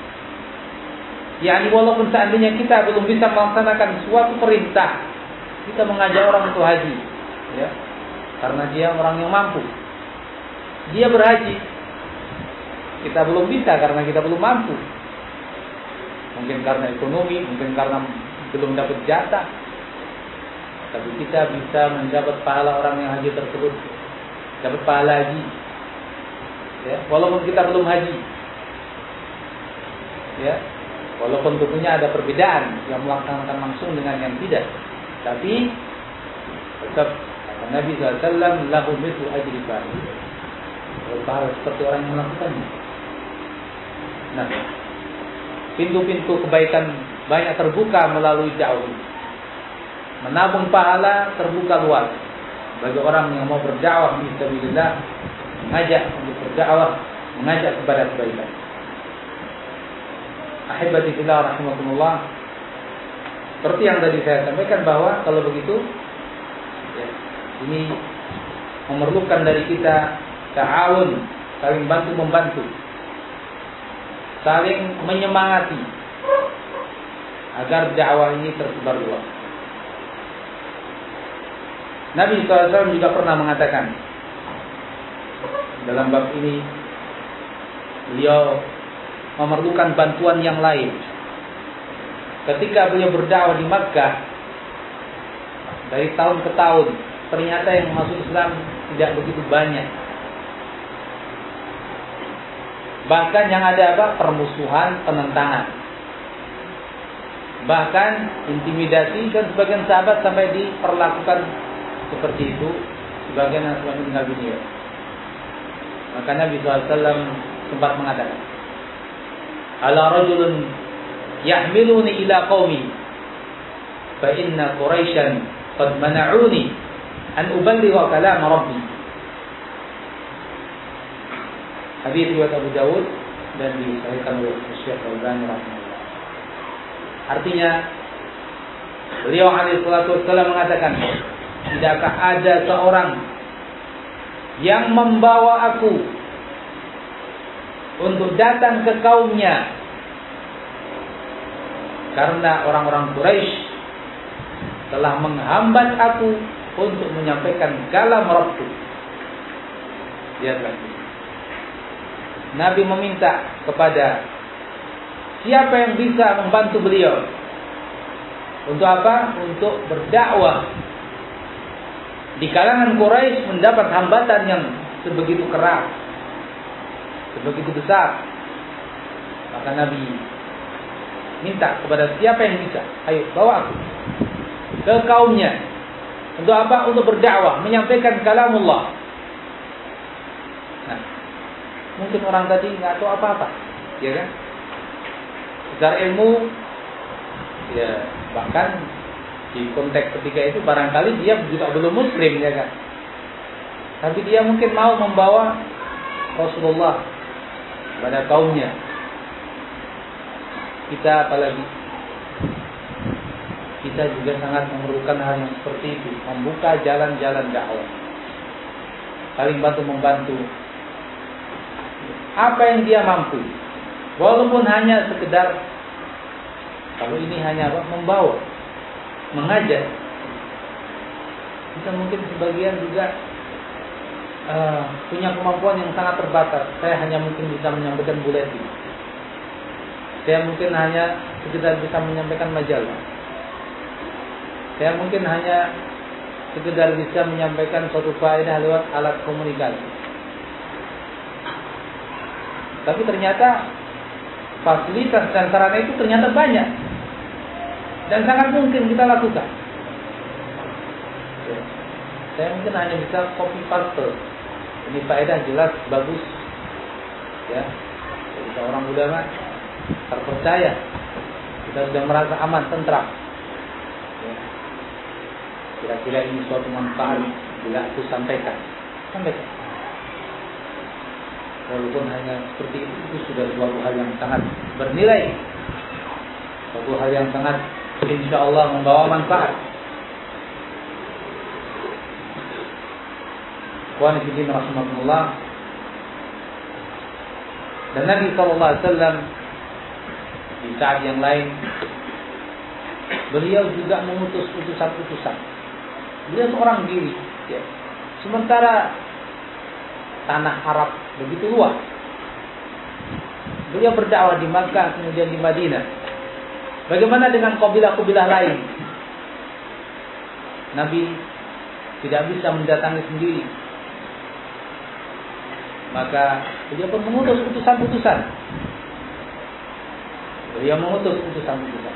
Yani walaupun seandainya kita belum bisa melaksanakan suatu perintah, kita mengajak orang untuk haji, ya, karena dia orang yang mampu, dia berhaji. Kita belum bisa karena kita belum mampu. Mungkin karena ekonomi, mungkin karena belum dapat jatah. Tapi kita bisa mendapat pahala orang yang haji tersebut, dapat pahala haji, ya, walaupun kita belum haji, ya, walaupun tentunya ada perbedaan yang melaksanakan langsung dengan yang tidak, tapi tetap kata Nabi sallallahu alaihi wasallam, lahu mithlu ajri fa'il, pahala seperti orang yang melakukannya. Nah, pintu-pintu kebaikan banyak terbuka melalui dakwah. Menabung pahala terbuka luas bagi orang yang mau berdakwah fisabilillah, mengajak untuk berdakwah, mengajak kepada kebaikan. Ahibati fillah rahimakumullah, seperti yang tadi saya sampaikan bahwa kalau begitu, ya, ini memerlukan dari kita ta'awun, saling bantu membantu, saling menyemangati agar dakwah ini tersebar luas. Nabi shallallahu alaihi wasallam juga pernah mengatakan dalam bab ini, beliau memerlukan bantuan yang lain. Ketika beliau berdakwah di Makkah, dari tahun ke tahun, ternyata yang masuk Islam tidak begitu banyak. Bahkan yang ada apa? Permusuhan, penentangan. Bahkan intimidasi, dan sebagian sahabat sampai diperlakukan seperti itu, sebagian yang sudah meninggal dunia. Maka Nabi shallallahu alaihi wasallam sempat mengatakan, "Ala rajulun yahmiluni ila qaumi, fa inna Quraisyan qad mana'uni an uballigha kalam Rabbi." Hadis riwayat Abu Dawud dan disahihkan oleh Syekh Al-Albani rahimahullah. Artinya beliau alaihi salatu wasallam mengatakan, tidakkah ada seorang yang membawa aku untuk datang ke kaumnya, karena orang-orang Quraisy telah menghambat aku untuk menyampaikan kalam Rabbku. Lihatlah, Nabi meminta kepada siapa yang bisa membantu beliau. Untuk apa? Untuk berdakwah. Di kalangan Quraisy mendapat hambatan yang sebegitu keras, sebegitu besar. Maka Nabi minta kepada siapa yang bisa, ayo bawa aku ke kaumnya. Untuk apa? Untuk berdakwah, menyampaikan kalamullah. Nah, mungkin orang tadi nggak tahu apa-apa, ya kan? Secara ilmu, ya bahkan di konteks ketika itu barangkali dia juga belum muslim, ya kan? Tapi dia mungkin mau membawa Rasulullah kepada kaumnya. Kita apalagi, kita juga sangat memerlukan hal yang seperti itu, membuka jalan-jalan dakwah, saling bantu membantu. Apa yang dia mampu, walaupun hanya sekedar, kalau ini hanya apa, membawa, mengajar. Kita mungkin sebagian juga uh, punya kemampuan yang sangat terbatas. Saya hanya mungkin bisa menyampaikan buletin. Saya mungkin hanya sekedar bisa menyampaikan majalah. Saya mungkin hanya sekedar bisa menyampaikan suatu faedah lewat alat komunikasi. Tapi ternyata fasilitas dan sarana itu ternyata banyak dan sangat mungkin kita lakukan. Saya mungkin hanya bisa copy paste. Ini faedah jelas bagus, ya. Jadi seorang ulama terpercaya, kita sudah merasa aman, tentram. Ya. Kira-kira ini suatu manfaat bila aku sampaikan, sampaikan. Walaupun hanya seperti itu, itu sudah suatu hal yang sangat bernilai, suatu hal yang sangat insya Allah membawa manfaat. Wa nabiyina rahimakumullah. Dan Nabi sallallahu alaihi wasallam di saat yang lain beliau juga mengutus utusan-utusan. Beliau seorang diri, ya. Sementara tanah Arab begitu luas. Beliau berdakwah di Makkah, kemudian di Madinah. Bagaimana dengan kabilah-kabilah lain? Nabi tidak bisa mendatangi sendiri. Maka beliau pun mengutus utusan-utusan. Beliau mengutus utusan-utusan.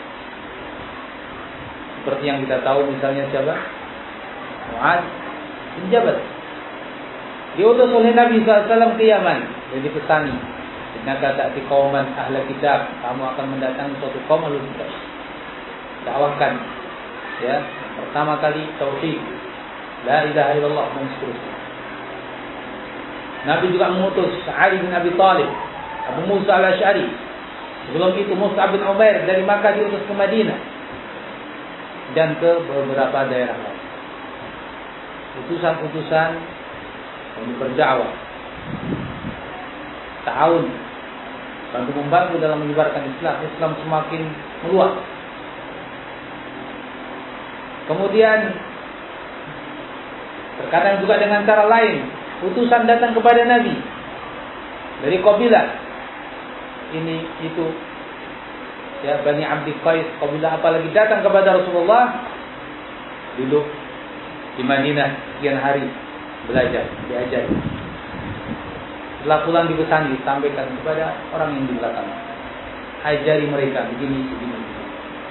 Seperti yang kita tahu misalnya siapa? Mu'adz bin Jabal. Diutus oleh Nabi shallallahu alaihi wasallam ke Yaman. Jadi petani. Innaka ta'ti qauman ahla kitab. Kamu akan mendatangi suatu kaum ahli kitab. Dakwahkan. Ya, pertama kali tauhid. La ilaha illallah dan seterusnya. Nabi juga mengutus Ali bin Abi Thalib, Abu Musa al-Asy'ari. Sebelum itu Mus'ab bin Umair dari Makkah diutus ke Madinah dan ke beberapa daerah lain. Utusan-utusan untuk berdakwah, ta'awun, bantu membantu dalam menyebarkan Islam. Islam semakin meluas. Kemudian terkadang juga dengan cara lain, utusan datang kepada Nabi dari kabilah ini itu, ya, Bani Abdi Qais, kabilah apalagi datang kepada Rasulullah, duduk di Madinah sekian hari belajar, diajar. Setelah pulang dipesan, disampaikan kepada orang yang di belakang. Ajari mereka begini, begini, begini.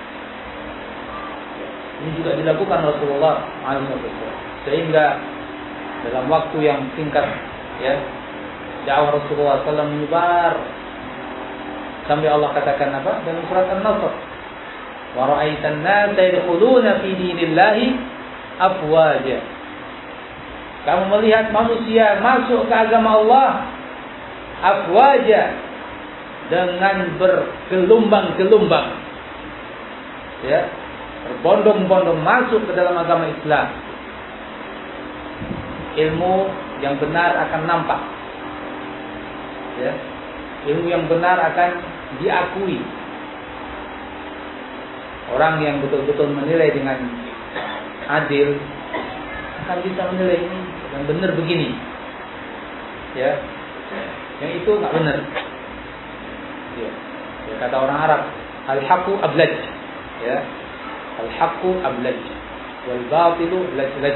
Ini juga dilakukan Rasulullah shallallahu alaihi wasallam. Sehingga dalam waktu yang singkat, ya, dakwah Rasulullah shallallahu alaihi wasallam menyebar sampai Allah katakan apa dalam surat An-Nasr, wa ra'aitan nasa yadkhuluna fi dinillahi afwaja. Kamu melihat manusia masuk ke agama Allah afwaja, dengan bergelombang-gelombang, ya, berbondong-bondong masuk ke dalam agama Islam. Ilmu yang benar akan nampak, ya, ilmu yang benar akan diakui. Orang yang betul-betul menilai dengan adil akan bisa menilai ini yang benar begini, ya, yang itu nggak benar. Ya. Ya, kata orang Arab, al-haqqu ablaj, ya, al-haqqu ablaj, wal batilu laj-laj.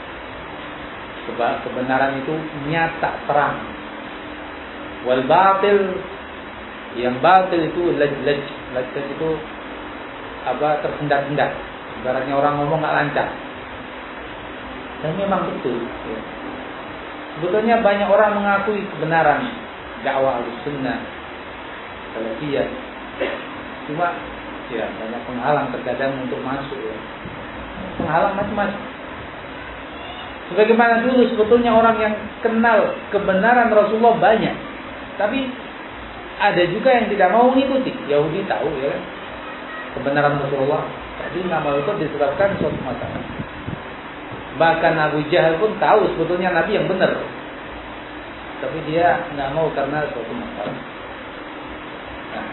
Kebenaran itu nyata terang, wal batil, yang batil itu laj-laj. Laj-laj itu apa, tersendat-sendat. Ibaratnya orang ngomong nggak lancar. Dan memang betul, ya. Sebetulnya banyak orang mengakui kebenaran dakwah Ahlussunnah Salafiyah, cuma ya banyak penghalang terkadang untuk masuk, ya. Penghalang macam-macam. Sebagaimana dulu sebetulnya orang yang kenal kebenaran Rasulullah banyak, tapi ada juga yang tidak mau mengikuti. Yahudi tahu, ya, kebenaran Rasulullah, tapi nggak mau ikut disebabkan suatu masalah. Bahkan Abu Jahal pun tahu sebetulnya Nabi yang benar, tapi dia nggak mau karena suatu masalah. Nah,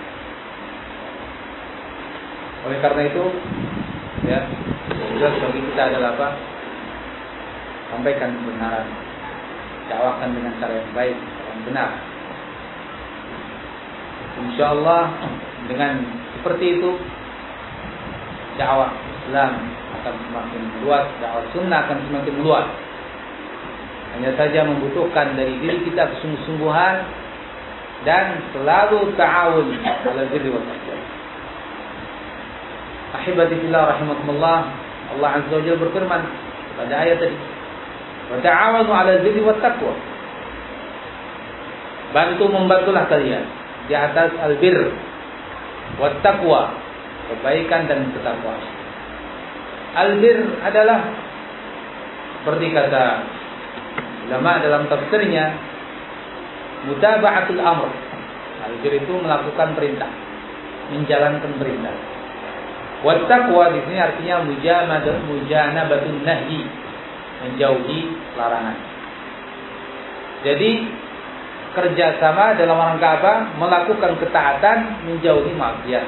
oleh karena itu, ya, jelas bagi kita adalah apa? Sampaikan kebenaran, dakwahkan dengan cara yang baik, yang benar. Insya Allah dengan seperti itu dakwah Islam akan semakin luas, dakwah sunnah akan semakin luas. Hanya saja membutuhkan dari diri kita kesungguh-sungguhan dan selalu ta'awun 'alal birri wat taqwa. Ahibati fillah rahimakumullah, Allah Azza wa Jalla berfirman pada ayat tadi, wa ta'awanu 'alal birri wat taqwa. Bantu membantulah kalian di atas albir wat taqwa, kebaikan dan ketakwaan. Albir adalah seperti kata ulama dalam tafsirnya, mutaba'atul amr. Albir itu melakukan perintah, menjalankan perintah. Wat taqwa di sini artinya mujamadah, mujanabatun nahyi, menjauhi larangan. Jadi kerjasama dalam rangka apa? Melakukan ketaatan, menjauhi maksiat.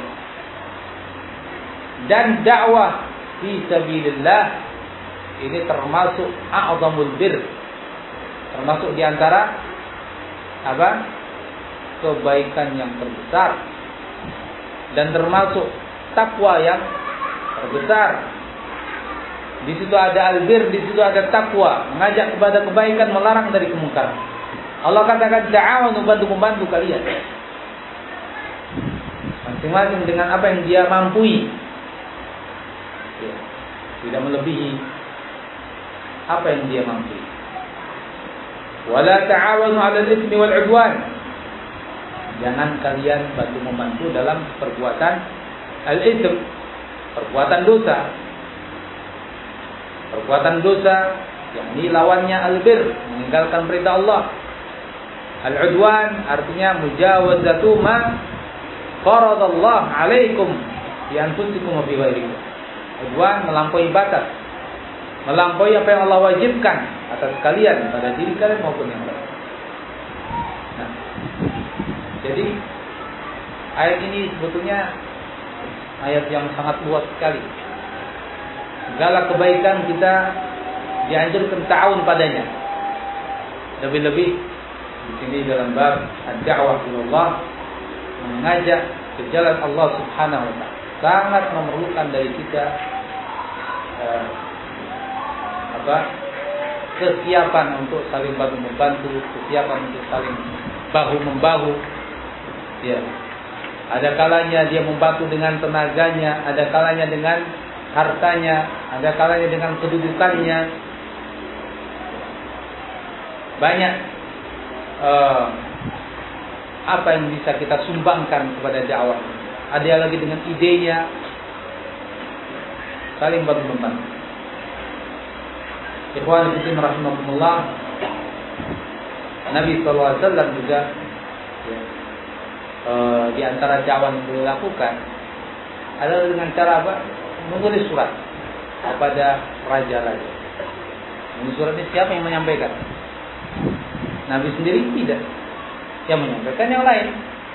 Dan dakwah fi sabilillah ini termasuk a'zamul bir, termasuk diantara apa? Kebaikan yang terbesar, dan termasuk takwa yang terbesar. Di situ ada albir, di situ ada takwa, mengajak kepada kebaikan, melarang dari kemungkaran. Allah katakan ta'awanu, bantu-membantu kalian, masing-masing dengan apa yang dia mampu, ya, tidak melebihi apa yang dia mampu. Wala ta'awanu 'alal itsmi wal 'udwan. Jangan kalian bantu membantu dalam perbuatan al-itsm, perbuatan dosa. Perbuatan dosa yakni lawannya albir, meninggalkan perintah Allah. Al-'udwan artinya mujawazatu ma faradallah 'alaikum bi anfusikum wa bi ghairikum. Udwan melampaui batas, melampaui apa yang Allah wajibkan atas kalian, pada diri kalian maupun yang lain. Nah, jadi ayat ini sebetulnya ayat yang sangat luas sekali. Segala kebaikan kita dianjurkan ta'awun padanya. Lebih-lebih di sini dalam bab ad-da'wah ilallah, mengajak ke jalan Allah Subhanahu wa taala, sangat memerlukan dari kita eh, apa? kesiapan untuk saling bantu membantu, kesiapan untuk saling bahu membahu. Ya. Ada kalanya dia membantu dengan tenaganya, ada kalanya dengan hartanya, ada kalanya dengan kedudukannya. Banyak uh, apa yang bisa kita sumbangkan kepada dakwah. Ada lagi dengan idenya, saling bantu membantu. Ikhwan fillah rahimakumullah, Nabi sallallahu alaihi wasallam juga ya, e, di antara dakwah yang beliau lakukan adalah dengan cara apa? Menulis surat kepada raja-raja. Ini surat ini siapa yang menyampaikan? Nabi sendiri tidak. Yang menyampaikan yang lain.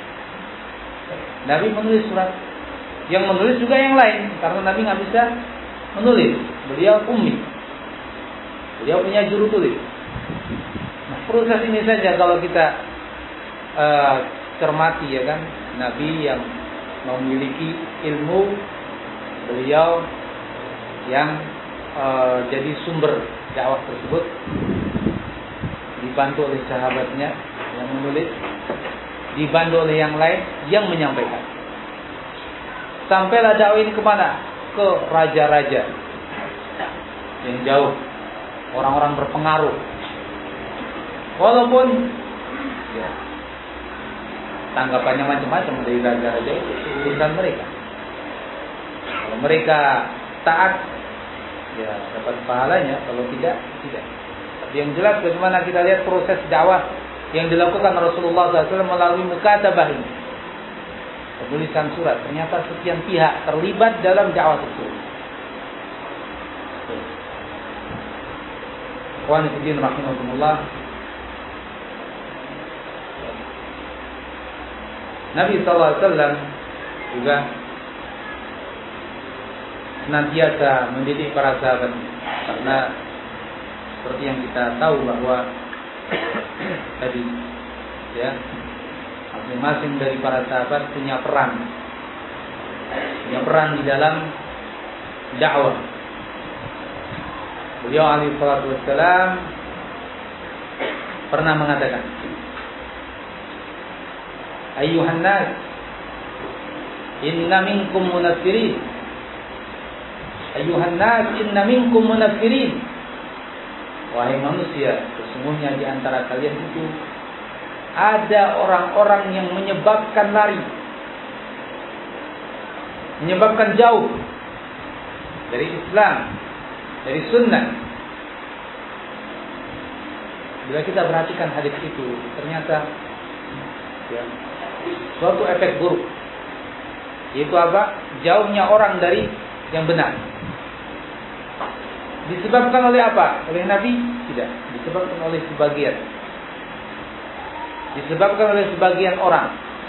Nabi menulis surat. Yang menulis juga yang lain, karena Nabi nggak bisa menulis. Beliau ummi. Beliau punya juru tulis. Nah, proses ini saja kalau kita uh, cermati, ya kan, Nabi yang memiliki ilmu, beliau yang uh, jadi sumber dakwah tersebut, dibantu oleh sahabatnya yang menulis, dibantu oleh yang lain yang menyampaikan. Sampailah dakwah ini kemana? Ke raja-raja yang jauh, orang-orang berpengaruh. Walaupun ya, tanggapannya macam-macam dari raja-raja itu, urusan mereka. Kalau mereka taat, ya dapat pahalanya. Kalau tidak, tidak. Tapi yang jelas bagaimana kita lihat proses dakwah yang dilakukan Rasulullah shallallahu alaihi wasallam melalui mukatabah ini, penulisan surat. Ternyata sekian pihak terlibat dalam dakwah tersebut. Ikhwan fillah rahimakumullah. Nabi shallallahu alaihi wasallam juga senantiasa mendidik para sahabat, karena seperti yang kita tahu bahwa tadi, ya, masing-masing dari para sahabat punya peran, punya peran di dalam dakwah. Beliau alaihi salatu wassalam pernah mengatakan, Ayyuhan nas, inna minkum munaffirin. Ayyuhan nas, inna minkum munaffirin. Wahai manusia, sesungguhnya di antara kalian itu ada orang-orang yang menyebabkan lari, menyebabkan jauh dari Islam, dari sunnah. Bila kita perhatikan hadis itu, ternyata ya, suatu efek buruk, yaitu apa? Jauhnya orang dari yang benar. Disebabkan oleh apa? Oleh Nabi? Tidak. Disebabkan oleh sebagian. Disebabkan oleh sebagian orang.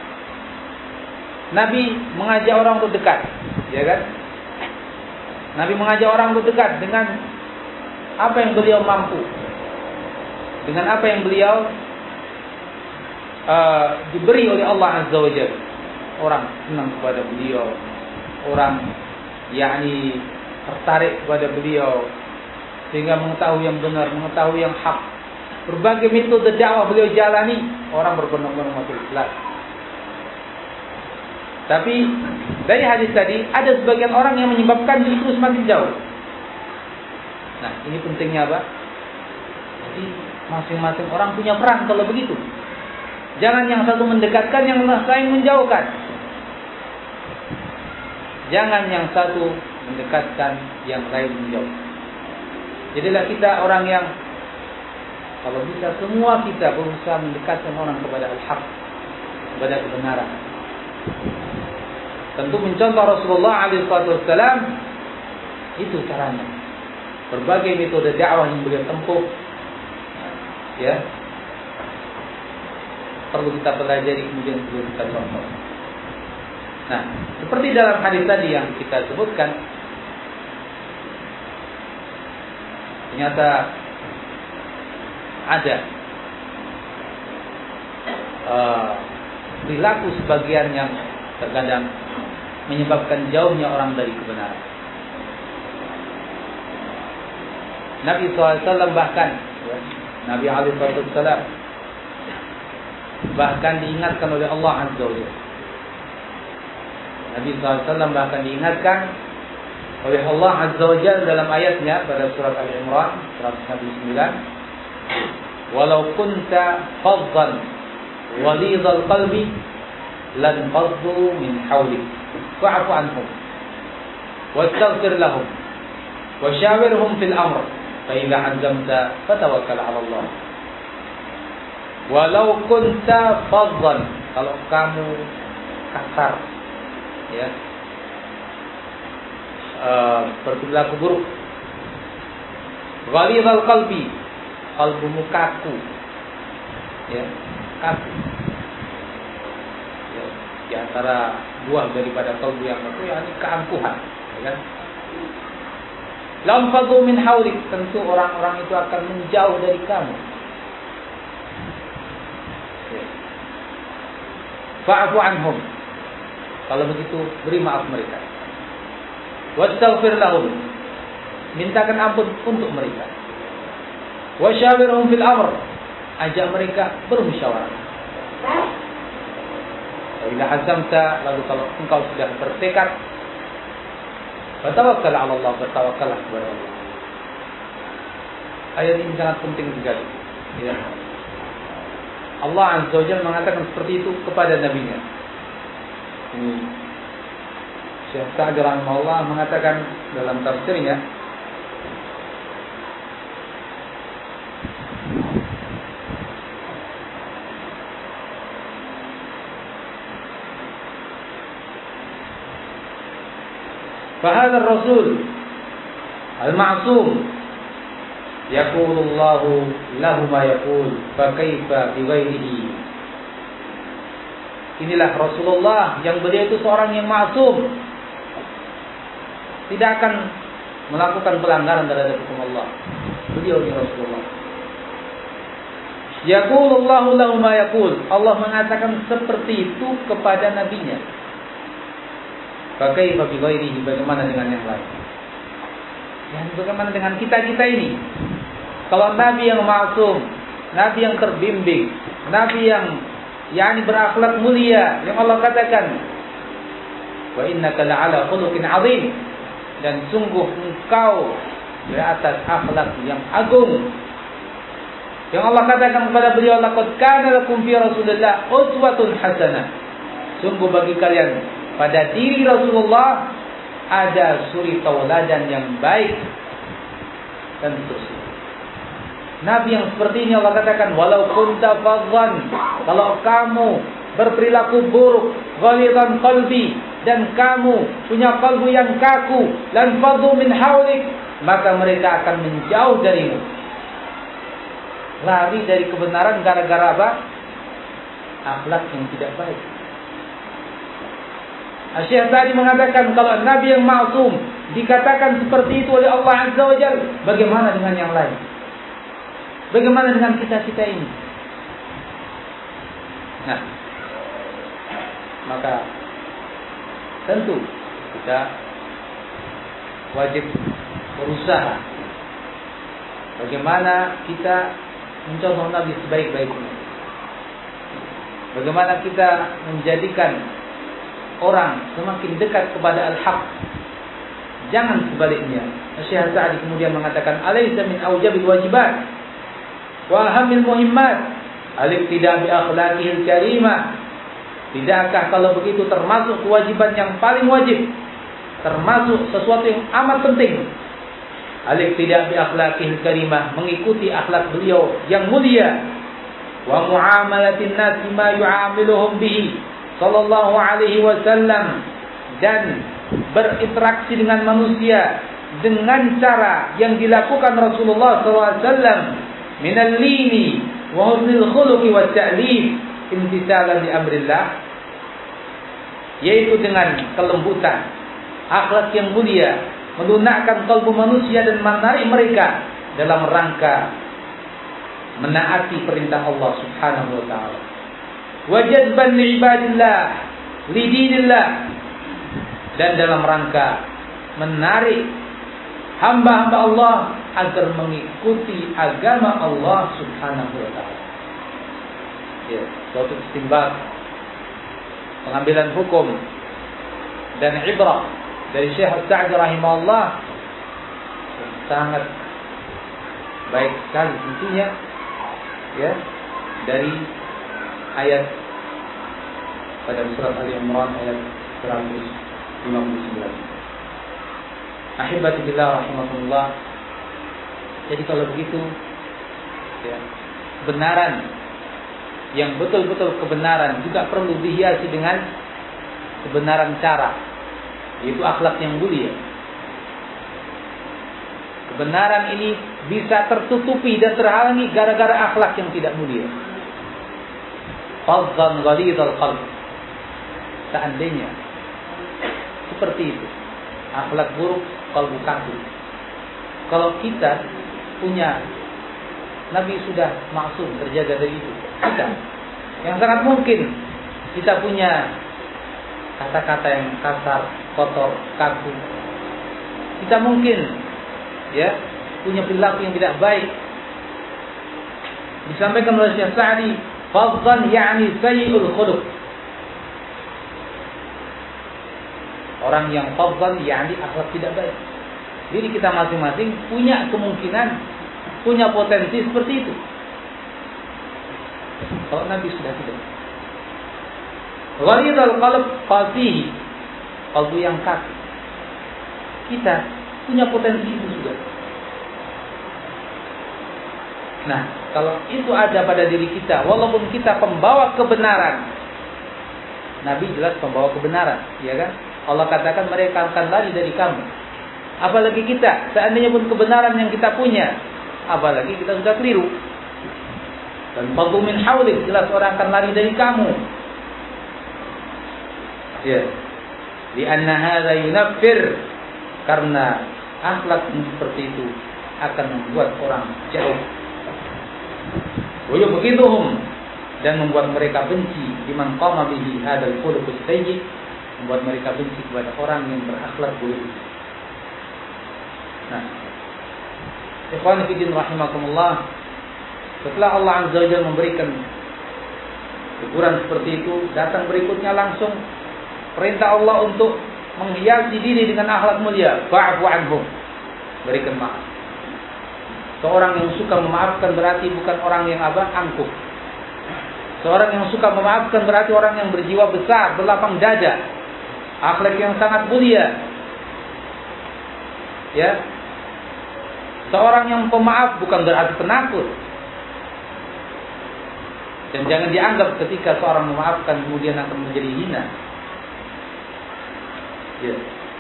Nabi mengajak orang untuk dekat, ya kan? Nabi mengajak orang untuk dekat dengan apa yang beliau mampu, dengan apa yang beliau uh, diberi oleh Allah Azza wa Jalla. Orang senang kepada beliau, orang yakni tertarik kepada beliau, sehingga mengetahui yang benar, mengetahui yang hak. Berbagai metode dakwah beliau jalani, orang berbondong-bondong masuk Islam. Tapi dari hadis tadi ada sebagian orang yang menyebabkan justru semakin jauh. Nah, ini pentingnya apa? Jadi masing-masing orang punya peran kalau begitu. Jangan yang satu mendekatkan, yang lain menjauhkan. Jangan yang satu mendekatkan, yang lain menjauh. Jadilah kita orang yang, kalau bisa semua kita berusaha mendekatkan orang kepada al-haq, kepada kebenaran. Tentu mencontoh Rasulullah alaihi wasallam, itu caranya. Berbagai metode dakwah yang beliau tempuh, ya, perlu kita pelajari, kemudian perlu kita contoh. Nah, seperti dalam hadis tadi yang kita sebutkan, ternyata ada uh, perilaku sebagian yang terkadang menyebabkan jauhnya orang dari kebenaran. Nabi shallallahu alaihi wasallam bahkan, ya, Nabi alaihi wasallam bahkan diingatkan oleh Allah Azza wa Jalla. Nabi shallallahu alaihi wasallam bahkan diingatkan oleh Allah Azza wa Jalla dalam ayatnya pada surat Al-Imran seratus sembilan, "Walau kunta faddan walidhal qalbi lan faddu min hawlik fa'fu anhum wastaghfir lahum wa syawirhum fil amr fa idza 'azamta fatawakkal 'ala Allah." Walau kunta faddan, kalau kamu kasar, ya, uh, berperilaku buruk. Ghalidhal qalbi, kalbumu kaku, ya, kaku. Ya, di antara buah daripada kalbu yang kaku, yakni keangkuhan, ya kan? Lam fadhu min haulik, tentu orang-orang itu akan menjauh dari kamu. Fa'fu anhum, kalau begitu beri maaf mereka. Wastaghfir lahum, mintakan ampun untuk mereka. Wasyawirhum fil amr, ajak mereka bermusyawarah. Bila azamta, lalu kalau engkau sudah bertekad, fatawakkal 'ala Allah, bertawakkallah kepada Allah. Ayat ini sangat penting sekali. Ya. Allah Azza wa Jalla mengatakan seperti itu kepada nabinya. Ini Syekh Sa'di rahimahullah mengatakan dalam tafsirnya, فهذا الرسول المعصوم يقول الله له ما يقول فكيف بغيره. Inilah Rasulullah yang beliau itu seorang yang maksum, tidak akan melakukan pelanggaran terhadap hukum Allah. Beliau ini Rasulullah. Yaqulullahu lahu ma yaqul, Allah mengatakan seperti itu kepada nabinya. Fakaifa bi ghairihi, bagaimana dengan yang lain? Dan bagaimana dengan kita-kita ini? Kalau nabi yang maksum, nabi yang terbimbing, nabi yang yakni berakhlak mulia, yang Allah katakan, wa innaka la'ala khuluqin 'azim, dan sungguh engkau di atas akhlak yang agung. Yang Allah katakan kepada beliau, laqad kana lakum fi Rasulillah uswatun hasanah. Sungguh bagi kalian pada diri Rasulullah ada suri tauladan yang baik, dan seterusnya. Nabi yang seperti ini Allah katakan, walau kunta fadhan, kalau kamu berperilaku buruk, ghalidhan qalbi, dan kamu punya kalbu yang kaku, lan fadhu min haulik, maka mereka akan menjauh darimu, lari dari kebenaran gara-gara apa? Akhlak yang tidak baik. Syekh tadi mengatakan kalau Nabi yang maksum dikatakan seperti itu oleh Allah Azza wa Jalla, bagaimana dengan yang lain? Bagaimana dengan kita-kita ini? Nah, maka tentu kita wajib berusaha bagaimana kita mencontoh Nabi sebaik-baiknya. Bagaimana kita menjadikan orang semakin dekat kepada al-haq. Jangan sebaliknya. Syekh Sa'di kemudian mengatakan, alaysa min aujabil wajibat wa ahamil muhimmat al-iqtida' bi akhlaqihil karimah. Tidakkah kalau begitu termasuk kewajiban yang paling wajib, termasuk sesuatu yang amat penting, al-iqtida' bi akhlaqihil karimah, mengikuti akhlak beliau yang mulia, wa muamalatin nas bima yu'amiluhum bihi sallallahu alaihi wasallam, dan berinteraksi dengan manusia dengan cara yang dilakukan Rasulullah sallallahu alaihi wasallam, minal lini wa husnil khuluqi wa ta'lif imtithalan li amrillah, yaitu dengan kelembutan, akhlak yang mulia, melunakkan kalbu manusia dan menarik mereka dalam rangka menaati perintah Allah Subhanahu wa taala. Wajadban li ibadillah li dinillah, dan dalam rangka menarik hamba-hamba Allah agar mengikuti agama Allah Subhanahu wa taala. Ya, suatu istinbat, pengambilan hukum dan ibrah dari Syekh Sa'di rahimahullah sangat baik sekali tentunya, ya, dari ayat pada surat Ali Imran ayat seratus lima puluh sembilan. Ahibati billah rahimakumullah. Jadi kalau begitu, ya, kebenaran yang betul-betul kebenaran juga perlu dihiasi dengan kebenaran cara, yaitu akhlak yang mulia. Kebenaran ini bisa tertutupi dan terhalangi gara-gara akhlak yang tidak mulia. Fadhan ghalidhal qalb. Seandainya seperti itu, akhlak buruk, qalbu kaku. Kalau kita punya, Nabi sudah maksum terjaga dari itu. Kita, yang sangat mungkin kita punya kata-kata yang kasar, kotor, kaku. Kita mungkin ya punya perilaku yang tidak baik. Disampaikan oleh Syekh Sa'di, fadhan ya'ni sayyi'ul khuluq. Orang yang fadhan ya'ni akhlak tidak baik. Jadi kita masing-masing punya kemungkinan, punya potensi seperti itu. Kalau Nabi sudah tidak. Ghalidhal qalb qasih, qalbu yang kaku. Kita punya potensi itu juga. Nah, kalau itu ada pada diri kita, walaupun kita pembawa kebenaran, Nabi jelas pembawa kebenaran, ya kan? Allah katakan mereka akan lari dari kamu. Apalagi kita, seandainya pun kebenaran yang kita punya, apalagi kita sudah keliru. Dan fadhu min hawlik, jelas orang akan lari dari kamu. Ya. Lianna hadza yunaffir, karena akhlak seperti itu akan membuat orang jauh. Wa yubghiduhum, dan membuat mereka benci liman qama bihi hadzal khuluqus sayyi, membuat mereka benci kepada orang yang berakhlak buruk. Nah, ikhwan fillah rahimakumullah, setelah Allah Azza wa Jalla memberikan teguran seperti itu, datang berikutnya langsung perintah Allah untuk menghiasi diri dengan akhlak mulia. Fa'fu anhum, berikan maaf. Seorang yang suka memaafkan berarti bukan orang yang apa? Angkuh. Seorang yang suka memaafkan berarti orang yang berjiwa besar, berlapang dada, akhlak yang sangat mulia. Ya. Seorang yang pemaaf bukan berarti penakut. Dan jangan dianggap ketika seorang memaafkan kemudian akan menjadi hina. Ya.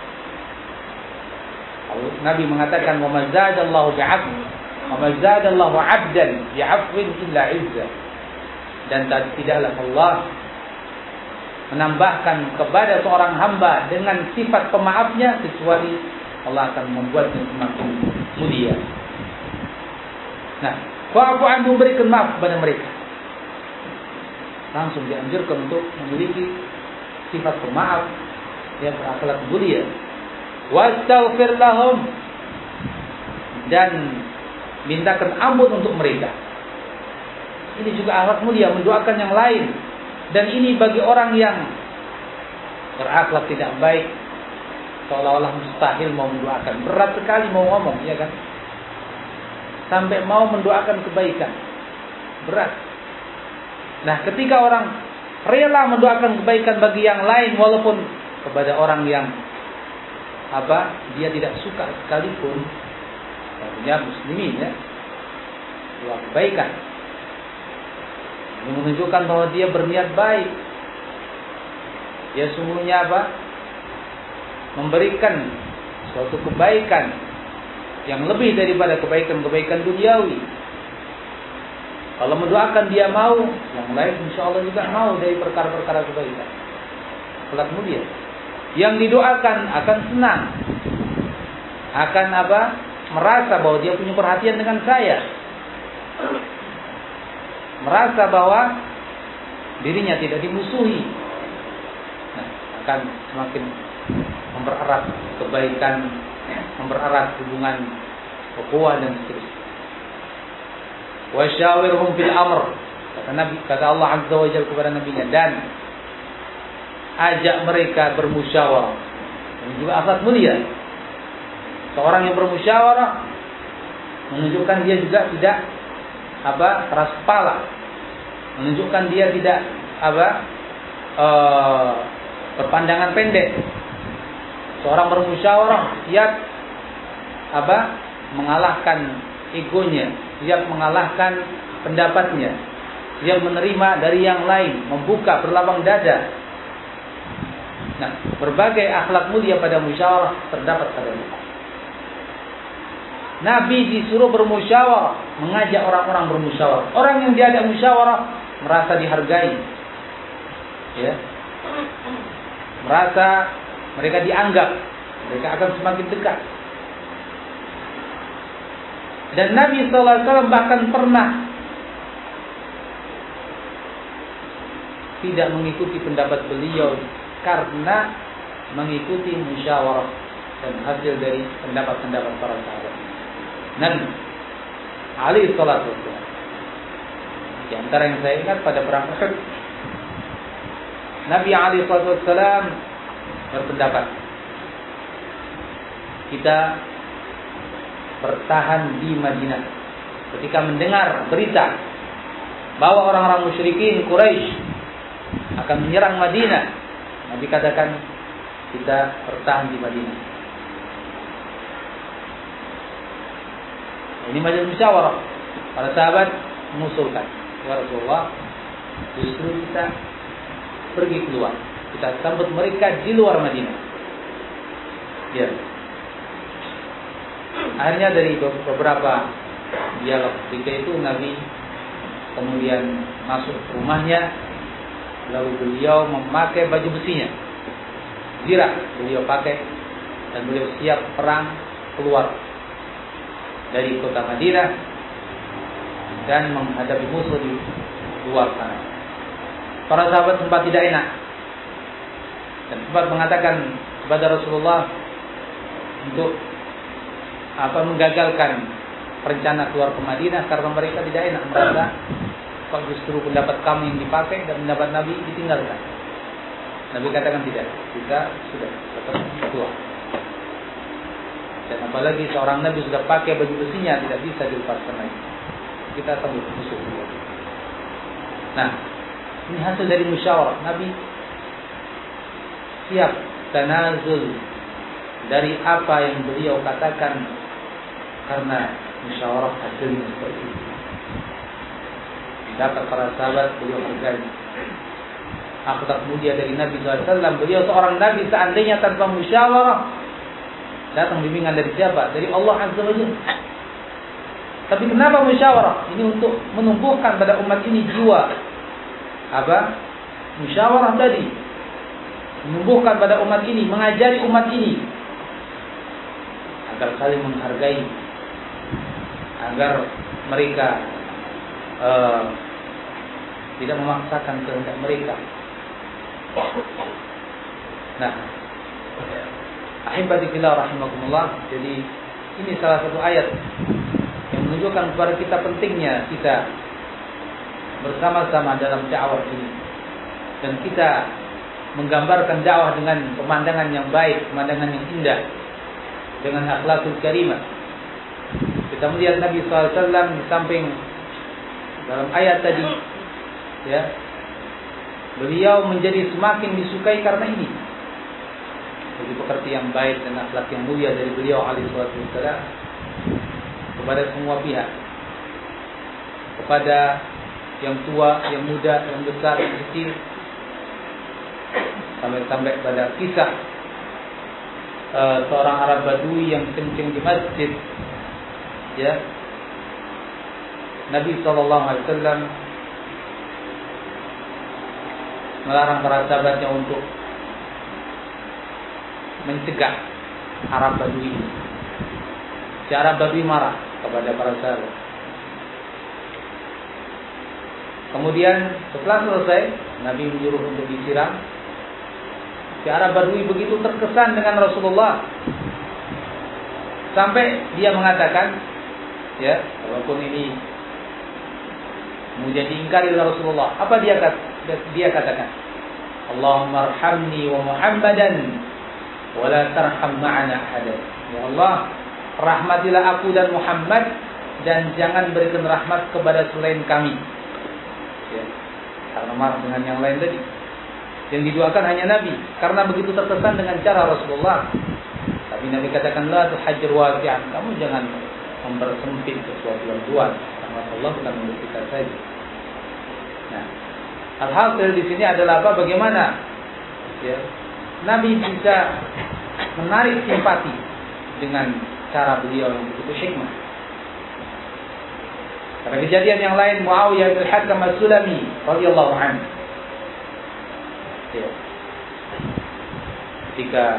Nabi mengatakan, "Wa mazadallahu bi'abd, wa mazadallahu 'abdan bi'afwin illa 'izza." Dan tidaklah Allah menambahkan kepada seorang hamba dengan sifat pemaafnya kecuali Allah akan membuatnya semakin mulia. Nah, fa'fu anhum, berikan maaf kepada mereka. Langsung dianjurkan untuk memiliki sifat pemaaf yang berakhlak mulia. Wastaghfir lahum, dan mintakan ampun untuk mereka. Ini juga akhlak mulia, mendoakan yang lain. Dan ini bagi orang yang berakhlak tidak baik, seolah-olah mustahil mau mendoakan. Berat sekali mau ngomong, ya kan? Sampai mau mendoakan kebaikan, berat. Nah, ketika orang rela mendoakan kebaikan bagi yang lain, walaupun kepada orang yang apa dia tidak suka sekalipun, artinya muslimin, ya, doa kebaikan, ini menunjukkan bahwa dia berniat baik. Dia sungguhnya apa? Memberikan suatu kebaikan yang lebih daripada kebaikan-kebaikan duniawi. Kalau mendoakan dia mau, yang lain insya Allah juga mau dari perkara-perkara kebaikan. Akhlak mulia. Yang didoakan akan senang, akan apa? Merasa bahwa dia punya perhatian dengan saya, merasa bahwa dirinya tidak dimusuhi. Nah, akan semakin mempererat kebaikan, mempererat hubungan ukhuwah dan seterusnya. Wa syawirhum fil amr, kata Nabi, kata Allah Azza wa Jalla kepada nabinya, dan ajak mereka bermusyawarah. Ini juga akhlak mulia. Seorang yang bermusyawarah menunjukkan dia juga tidak apa keras kepala, menunjukkan dia tidak apa uh, berpandangan pendek. Seorang bermusyawarah siap apa mengalahkan egonya, siap mengalahkan pendapatnya, yang menerima dari yang lain, membuka, berlapang dada. Nah, berbagai akhlak mulia pada musyawarah terdapat pada Nabi. Nabi disuruh bermusyawarah, mengajak orang-orang bermusyawarah. Orang yang diajak musyawarah merasa dihargai, ya, merasa mereka dianggap, mereka akan semakin dekat. Dan Nabi sallallahu alaihi wasallam bahkan pernah tidak mengikuti pendapat beliau karena mengikuti musyawarah dan hasil dari pendapat-pendapat para sahabat. Nabi alaihi salatu wasallam, di antara yang saya ingat pada perang Uhud, Nabi alaihi salatu wasallam berpendapat kita bertahan di Madinah ketika mendengar berita bahwa orang-orang musyrikin Quraisy akan menyerang Madinah. Nabi katakan kita bertahan di Madinah. Ini majelis musyawarah. Para sahabat mengusulkan, ya Rasulullah, justru kita pergi keluar, kita sambut mereka di luar Madinah. Ya. Akhirnya dari beberapa dialog ketika itu Nabi kemudian masuk ke rumahnya, lalu beliau memakai baju besinya, zirah beliau pakai, dan beliau siap perang keluar dari kota Madinah dan menghadapi musuh di luar sana. Para sahabat sempat tidak enak dan sempat mengatakan kepada Rasulullah untuk apa menggagalkan rencana keluar ke Madinah karena mereka tidak enak, merasa kok justru pendapat kamu yang dipakai dan pendapat Nabi ditinggalkan. Nabi katakan tidak, kita sudah tetap keluar. Dan apalagi seorang Nabi sudah pakai baju besinya, tidak bisa dilepaskan lagi. Kita sambut musuh. Nah, ini hasil dari musyawarah. Nabi siap tanazul dari apa yang beliau katakan karena musyawarah hasilnya seperti itu. Dapat para sahabat beliau hargai. Akhlak mulia dari Nabi sallallahu alaihi wasallam. Beliau seorang Nabi seandainya tanpa musyawarah, datang bimbingan dari siapa? Dari Allah Azza wa Jalla. Tapi kenapa musyawarah? Ini untuk menumbuhkan pada umat ini jiwa apa? Musyawarah tadi. Menumbuhkan pada umat ini, mengajari umat ini agar saling menghargai, agar mereka uh, tidak memaksakan kehendak mereka. Nah, ahibati fillah rahimakumullah. Jadi ini salah satu ayat yang menunjukkan kepada kita pentingnya kita bersama-sama dalam dakwah ini, dan kita menggambarkan dakwah dengan pemandangan yang baik, pemandangan yang indah, dengan akhlakul karimah. Kita melihat Nabi sallallahu alaihi wasallam di samping dalam ayat tadi, ya, beliau menjadi semakin disukai karena ini. Jadi pekerti yang baik dan akhlak yang mulia dari beliau alaihi wasallam kepada semua pihak, kepada yang tua, yang muda, yang besar, yang kecil, sampai-sampai pada kisah uh, seorang Arab Badui yang kencing di masjid, ya. Nabi sallallahu alaihi wasallam melarang para sahabatnya untuk mencegah Arab Badui ini. Si Arab Badui marah kepada para sahabat. Kemudian setelah selesai, Nabi menyuruh untuk disiram. Si Arab Badui begitu terkesan dengan Rasulullah sampai dia mengatakan, ya, walaupun ini kemudian diingkari oleh Rasulullah, apa dia kata? Dia katakan, Allahumma arhamni wa Muhammadan wa la tarham ma'ana ahadan. Ya Allah, rahmatilah aku dan Muhammad, dan jangan berikan rahmat kepada selain kami. Ya, karena marah dengan yang lain tadi. Yang didoakan hanya Nabi, karena begitu terkesan dengan cara Rasulullah. Tapi Nabi katakan, la tuhajjir wasi'an, kamu jangan mempersempit sesuatu yang luas, karena Allah bukan untuk kita saja. Alhasil di sini adalah apa? Bagaimana ya, Nabi bisa menarik simpati dengan cara beliau yang begitu hikmah. Pada kejadian yang lain, Muawiyah bin Hakam As-Sulami radhiyallahu anhu, ya, ketika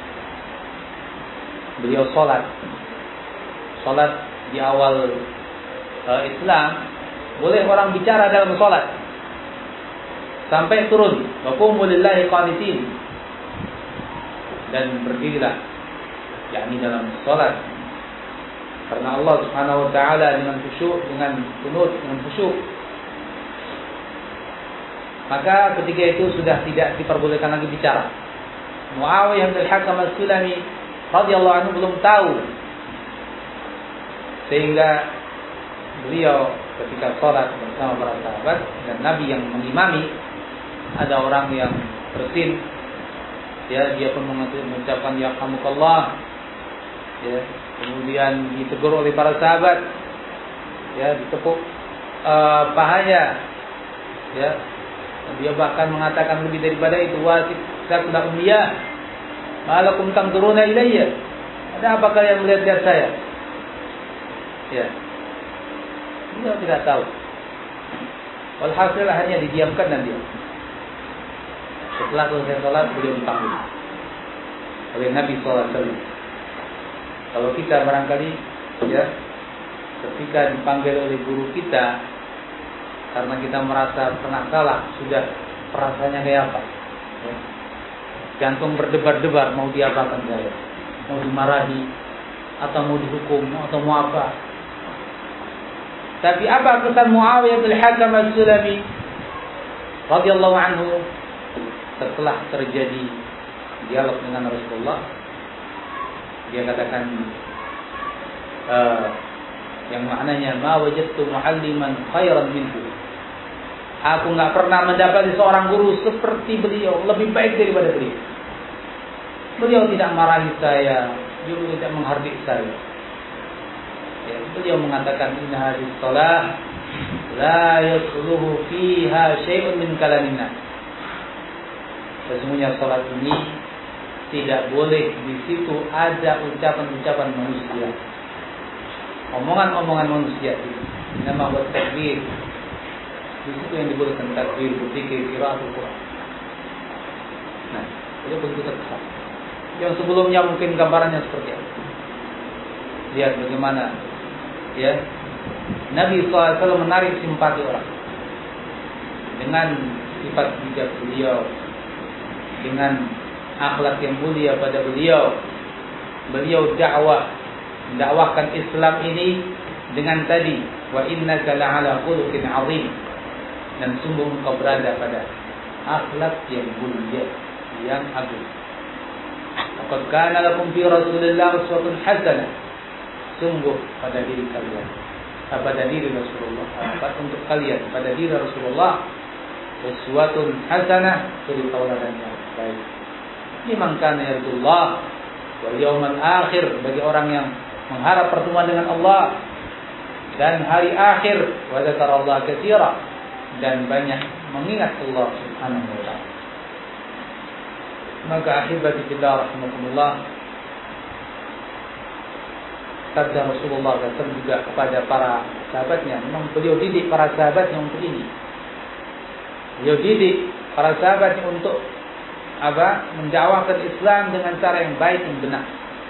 beliau sholat, sholat di awal uh, Islam, boleh orang bicara dalam sholat sampai turun, wa qumu lillahi qanitin, dan berdirilah, yakni dalam sholat karena Allah Subhanahu wa taala dengan khusyuk, dengan kunut, dengan khusyuk. Maka ketika itu sudah tidak diperbolehkan lagi bicara. Muawiyah bin Hakam As-Sulami radhiyallahu anhu belum tahu, sehingga beliau ketika sholat bersama para sahabat dan Nabi yang mengimami, ada orang yang bersin, ya, dia pun mengucapkan yarhamukallah, ya, kemudian ditegur oleh para sahabat, ya, ditepuk uh, pahanya, ya, dia bahkan mengatakan lebih daripada itu, wasif sakla ummiyah, malakum tangduruna ilayya, ada apa kalian melihat-lihat saya? Ya, dia tidak tahu. Walhasil hanya didiamkan dan diam. Setelah selesai sholat, beliau dipanggil oleh Nabi shallallahu alaihi wasallam. Kalau kita barangkali, ya, ketika dipanggil oleh guru kita karena kita merasa pernah salah, sudah perasaannya kayak apa? Ya. Jantung berdebar-debar, mau diapakan saya? Mau dimarahi, atau mau dihukum, atau mau apa? Tapi apa kesan Muawiyah bin Hakam As-Sulami radhiyallahu anhu setelah terjadi dialog dengan Rasulullah? Dia katakan uh, yang maknanya ma wajadtu mualliman khairan minhu. Aku enggak pernah mendapati seorang guru seperti beliau, lebih baik daripada beliau. Beliau tidak marahi saya, juga tidak menghardik saya. Ya, beliau mengatakan inna hadhihi shalah la yasluhu fiha syai'un min kalamin nas. Sesungguhnya salat ini tidak boleh di situ ada ucapan-ucapan manusia, omongan-omongan manusia. Ini nama buat takbir. Di situ yang dibolehkan takbir, berzikir, qiraatul Quran. Nah, itu begitu terkesan. Yang sebelumnya mungkin gambarannya seperti apa? Lihat bagaimana, ya, Nabi shallallahu alaihi wasallam menarik simpati orang dengan sifat bijak beliau, dengan akhlak yang mulia pada beliau. Beliau dakwah, mendakwahkan Islam ini dengan tadi wa innaka la'ala khuluqin 'azim, dan sungguh engkau berada pada akhlak yang mulia, yang agung. Laqad kana lakum fi Rasulillah uswatun hasanah, sungguh pada diri kalian, pada diri Rasulullah, untuk kalian pada diri Rasulullah uswatun hasanah, suri tauladan yang baik. Liman kana yarjullah wal yawmal akhir, bagi orang yang mengharap pertemuan dengan Allah dan hari akhir, wa dzakarallaha katsira, dan banyak mengingat Allah Subhanahu wa taala. Maka ahibati fillah rahimakumullah, sabda Rasulullah shallallahu alaihi wasallam juga kepada para sahabatnya, memang beliau didik para sahabatnya untuk ini. Beliau didik para sahabatnya untuk apa? Mendakwahkan Islam dengan cara yang baik, yang benar.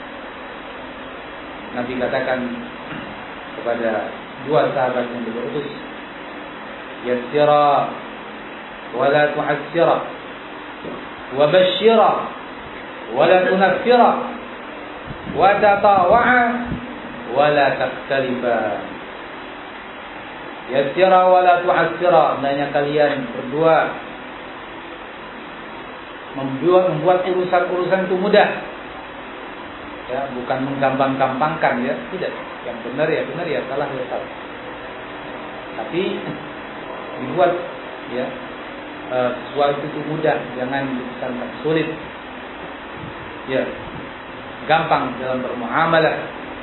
Nabi katakan kepada dua sahabat yang diutus, yassira wa la tu'assira, wa basyira wa la tunaffira, wa tatawa'a wa la takhtalifa. Yassira wa la tu'assira, hendaknya kalian berdua membuat membuat urusan-urusan itu mudah, ya, bukan menggampang-gampangkan, ya, tidak. Yang benar ya benar, ya salah ya salah. Tapi dibuat, ya, e, sesuatu itu mudah, jangan disangka sulit, ya, gampang dalam bermuamalah,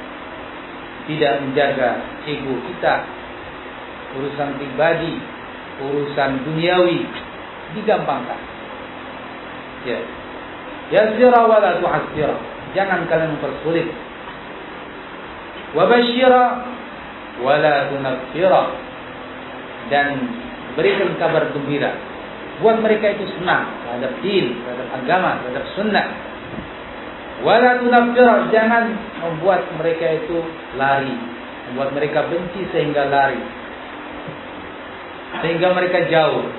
tidak menjaga ego kita, urusan pribadi, urusan duniawi digampangkan. Ya. Yassira wa la tu'assira. Jangan kalian mempersulit. Wa basyira wa la tunaffira. Dan berikan kabar gembira. Buat mereka itu senang terhadap din, terhadap agama, terhadap sunnah. Wa la tunaffira. Jangan membuat mereka itu lari, membuat mereka benci sehingga lari, sehingga mereka jauh.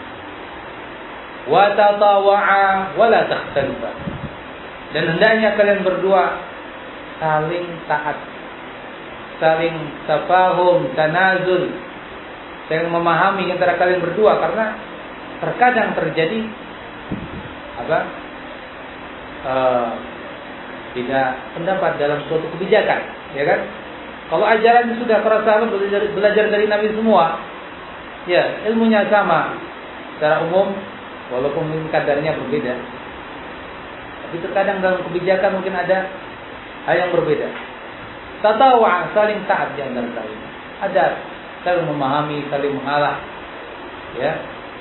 Wa tatawa'a wa la takhtalifa. Dan hendaknya kalian berdua saling taat, saling tafahum, tanazul, saling memahami antara kalian berdua, karena terkadang terjadi apa? Uh, tidak pendapat dalam suatu kebijakan, ya kan? Kalau ajaran sudah para sahabat belajar, belajar dari Nabi semua, ya ilmunya sama secara umum, walaupun mungkin kadarnya berbeda. Tapi terkadang dalam kebijakan mungkin ada hal yang berbeda. Tatawa, saling taat di antara kalian. Ada saling memahami, saling mengalah, ya.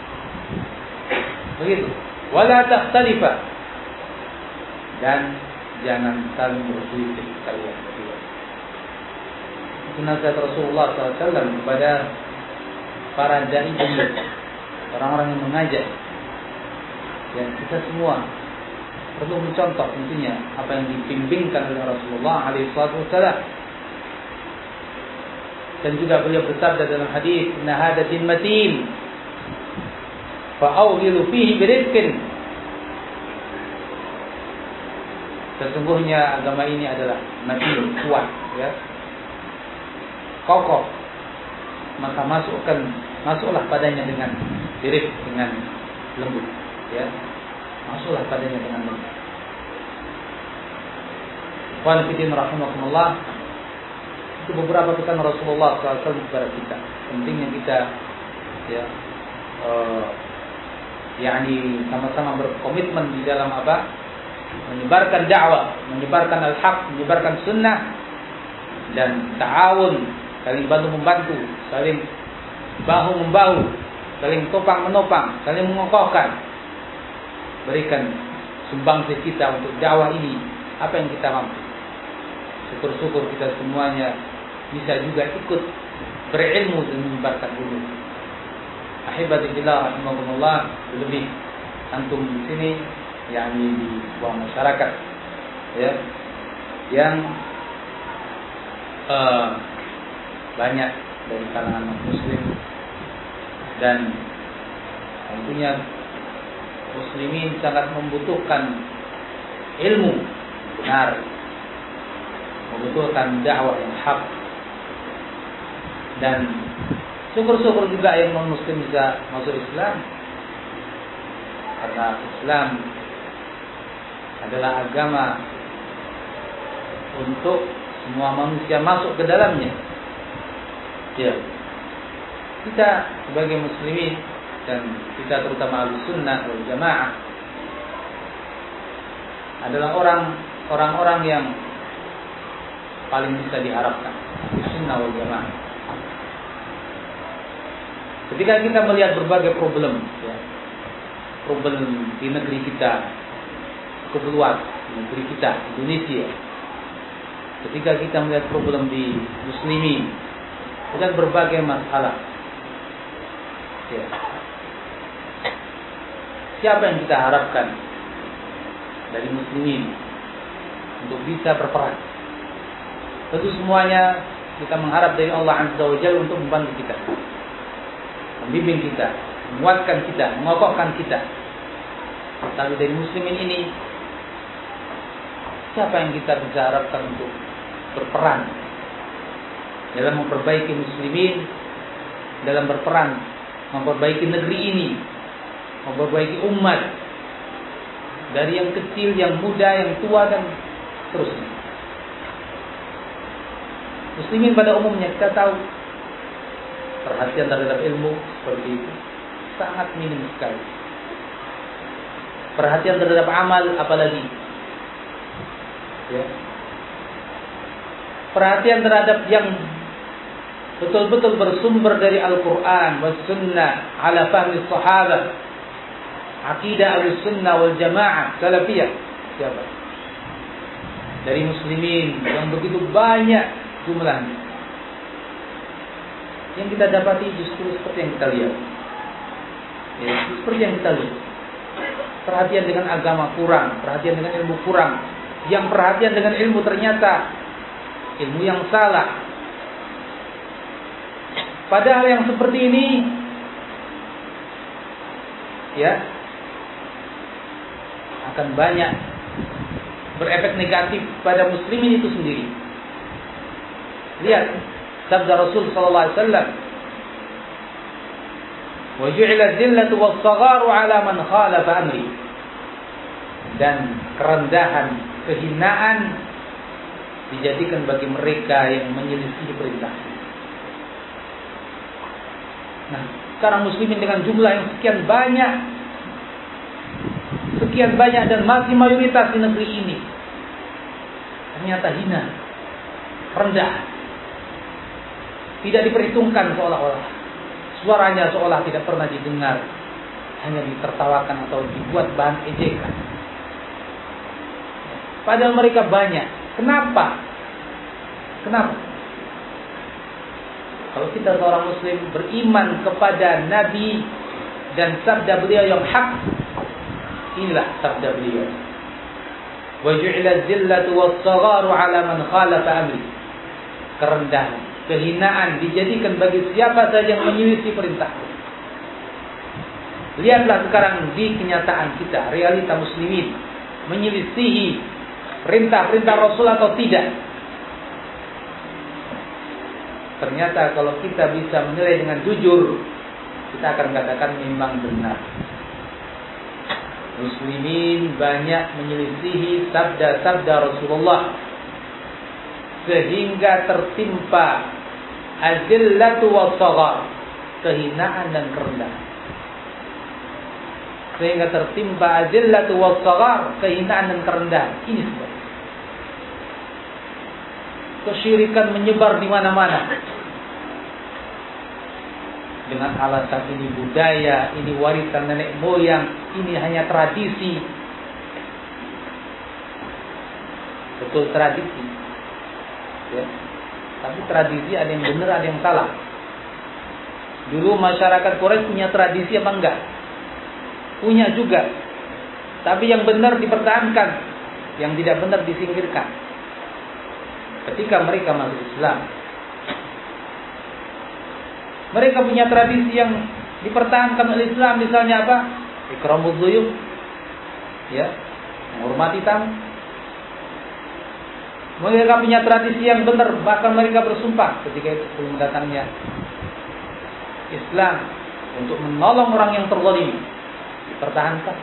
Begitu. Wala takhtalifa. Dan jangan saling berselisih kalian berdua. Itu nasihat Rasulullah shallallahu alaihi wasallam kepada para dai, orang-orang yang mengajak. Ya, kita semua perlu mencontoh tentunya apa yang dibimbingkan oleh Rasulullah alaihi wasallam. Dan juga beliau bersabda dalam hadis, "Inna hadha din matin, fa'awhilu fihi birifqin." Sesungguhnya agama ini adalah matin, kuat, ya, kokoh. Maka masukkan, masuklah padanya dengan dirif, dengan lembut, ya. Masuklah padanya dengan lembut. Qul fitin rahimakumullah. Itu beberapa pesan Rasulullah shallallahu alaihi wasallam kepada kita. Pentingnya kita, ya, uh, yakni sama-sama berkomitmen di dalam apa? Menyebarkan dakwah, menyebarkan al-haq, menyebarkan sunnah, dan ta'awun, saling bantu membantu, saling bahu membahu, saling topang menopang, saling mengokohkan. Berikan sumbangsi kita untuk dakwah ini apa yang kita mampu. Syukur-syukur kita semuanya bisa juga ikut berilmu dan menyebarkan ilmu. Ahibati billah rahimakumullah, lebih antum di sini, yakni di sebuah masyarakat, ya, yang uh, banyak dari kalangan muslim, dan tentunya muslimin sangat membutuhkan ilmu benar, membutuhkan dakwah yang hak, dan syukur-syukur juga yang non muslim bisa masuk Islam, karena Islam adalah agama untuk semua manusia masuk ke dalamnya. Ya, kita sebagai muslimin dan kita terutama Ahlussunnah wal Jamaah adalah orang orang-orang yang paling bisa diharapkan Ahlussunnah wal Jamaah. Ketika kita melihat berbagai problem, ya, problem di negeri kita, keluar negeri kita Indonesia, ketika kita melihat problem di muslimin dan berbagai masalah, ya, siapa yang kita harapkan dari muslimin untuk bisa berperan? Tentu semuanya kita mengharap dari Allah Azza wa Jalla untuk membantu kita, membimbing kita, menguatkan kita, mengokohkan kita. Tapi dari muslimin ini, siapa yang kita bisa harapkan untuk berperan dalam memperbaiki muslimin, dalam berperan memperbaiki negeri ini, memperbaiki umat, dari yang kecil, yang muda, yang tua, dan terusnya. Muslimin pada umumnya kita tahu perhatian terhadap ilmu seperti itu sangat minim sekali. Perhatian terhadap amal apalagi, ya. Perhatian terhadap yang betul-betul bersumber dari Al-Quran was sunnah ala fahmi sahabat, akidah al-sunnah wal jamaah salafiyah. Siapa? Dari muslimin yang begitu banyak jumlahnya. Yang kita dapati justru seperti yang kita lihat. Ya, seperti yang kita lihat. Perhatian dengan agama kurang, perhatian dengan ilmu kurang. Yang perhatian dengan ilmu ternyata ilmu yang salah. Padahal yang seperti ini ya akan banyak berefek negatif pada muslimin itu sendiri. Lihat sabda Rasul sallallahu alaihi wasallam, "Wa ju'ila dzillatu was-sagharu 'ala man khalafa amri." Dan kerendahan, kehinaan dijadikan bagi mereka yang menyelisih perintah. Nah, sekarang muslimin dengan jumlah yang sekian banyak, sekian banyak dan masih mayoritas di negeri ini, ternyata hina, rendah, tidak diperhitungkan seolah-olah, suaranya seolah tidak pernah didengar, hanya ditertawakan atau dibuat bahan ejekan. Padahal mereka banyak. Kenapa? Kenapa? Kalau kita seorang muslim beriman kepada Nabi dan sabda beliau yang hak, inilah sabda beliau. Wa ju'ila dzillatu was-sagharu 'ala man khalafa amri. Kerendahan, kehinaan dijadikan bagi siapa saja yang menyelisih perintah. Lihatlah sekarang di kenyataan kita, realita muslimin menyelisihi perintah-perintah Rasul atau tidak. Ternyata kalau kita bisa menilai dengan jujur, kita akan katakan memang benar. Muslimin banyak menyelisihi sabda-sabda Rasulullah sehingga tertimpa azillatu was-saghar, kehinaan dan kerendahan. Sehingga tertimpa azillatu was-saghar, kehinaan dan kerendahan. Ini sebab kesyirikan menyebar di mana-mana dengan alasan ini budaya, ini warisan nenek moyang, ini hanya tradisi. Betul, tradisi ya. Tapi tradisi ada yang benar, ada yang salah. Dulu masyarakat Quraisy punya tradisi apa enggak? Punya juga. Tapi yang benar dipertahankan, yang tidak benar disingkirkan. Ketika mereka masuk Islam, mereka punya tradisi yang dipertahankan oleh Islam, misalnya apa? Ikramul dhuyuf, ya, menghormati tamu. Mereka punya tradisi yang benar, bahkan mereka bersumpah ketika itu sebelum datangnya Islam untuk menolong orang yang terzalimi, dipertahankan.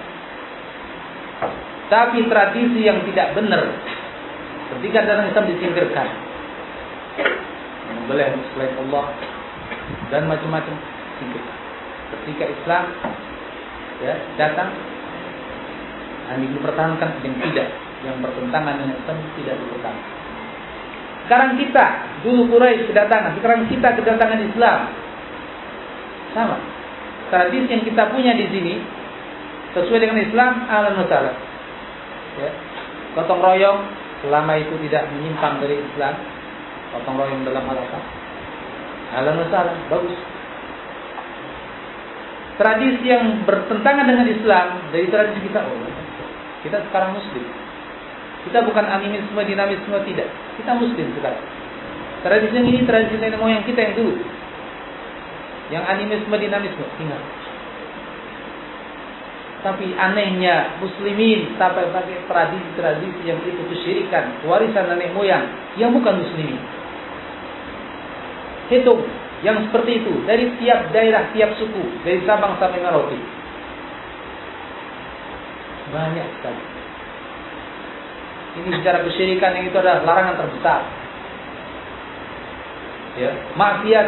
Tapi tradisi yang tidak benar ketika datang Islam disingkirkan, menyembelih selain Allah dan macam-macam singkirkan. Ketika Islam ya datang, hanya dipertahankan yang tidak, yang bertentangan dengan Islam tidak dipertahankan. Sekarang kita, dulu Quraisy kedatangan, sekarang kita kedatangan Islam, sama. Tradisi yang kita punya di sini sesuai dengan Islam, ahlan wa sahlan. Ya, gotong royong selama itu tidak menyimpang dari Islam, gotong royong dalam hal apa? Ahlan wa sahlan, bagus. Tradisi yang bertentangan dengan Islam dari tradisi kita, oh, kita sekarang Muslim. Kita bukan animisme, dinamisme, tidak. Kita Muslim sekarang. Tradisi yang ini tradisi nenek moyang kita yang dulu. Yang animisme, dinamisme tinggal. Tapi anehnya muslimin sampai pakai tradisi-tradisi yang itu kesyirikan, warisan nenek moyang yang bukan muslimin. Hitung yang seperti itu dari tiap daerah, tiap suku, dari Sabang sampai Merauke. Banyak sekali. Ini bicara kesyirikan yang itu adalah larangan terbesar. Ya, maksiat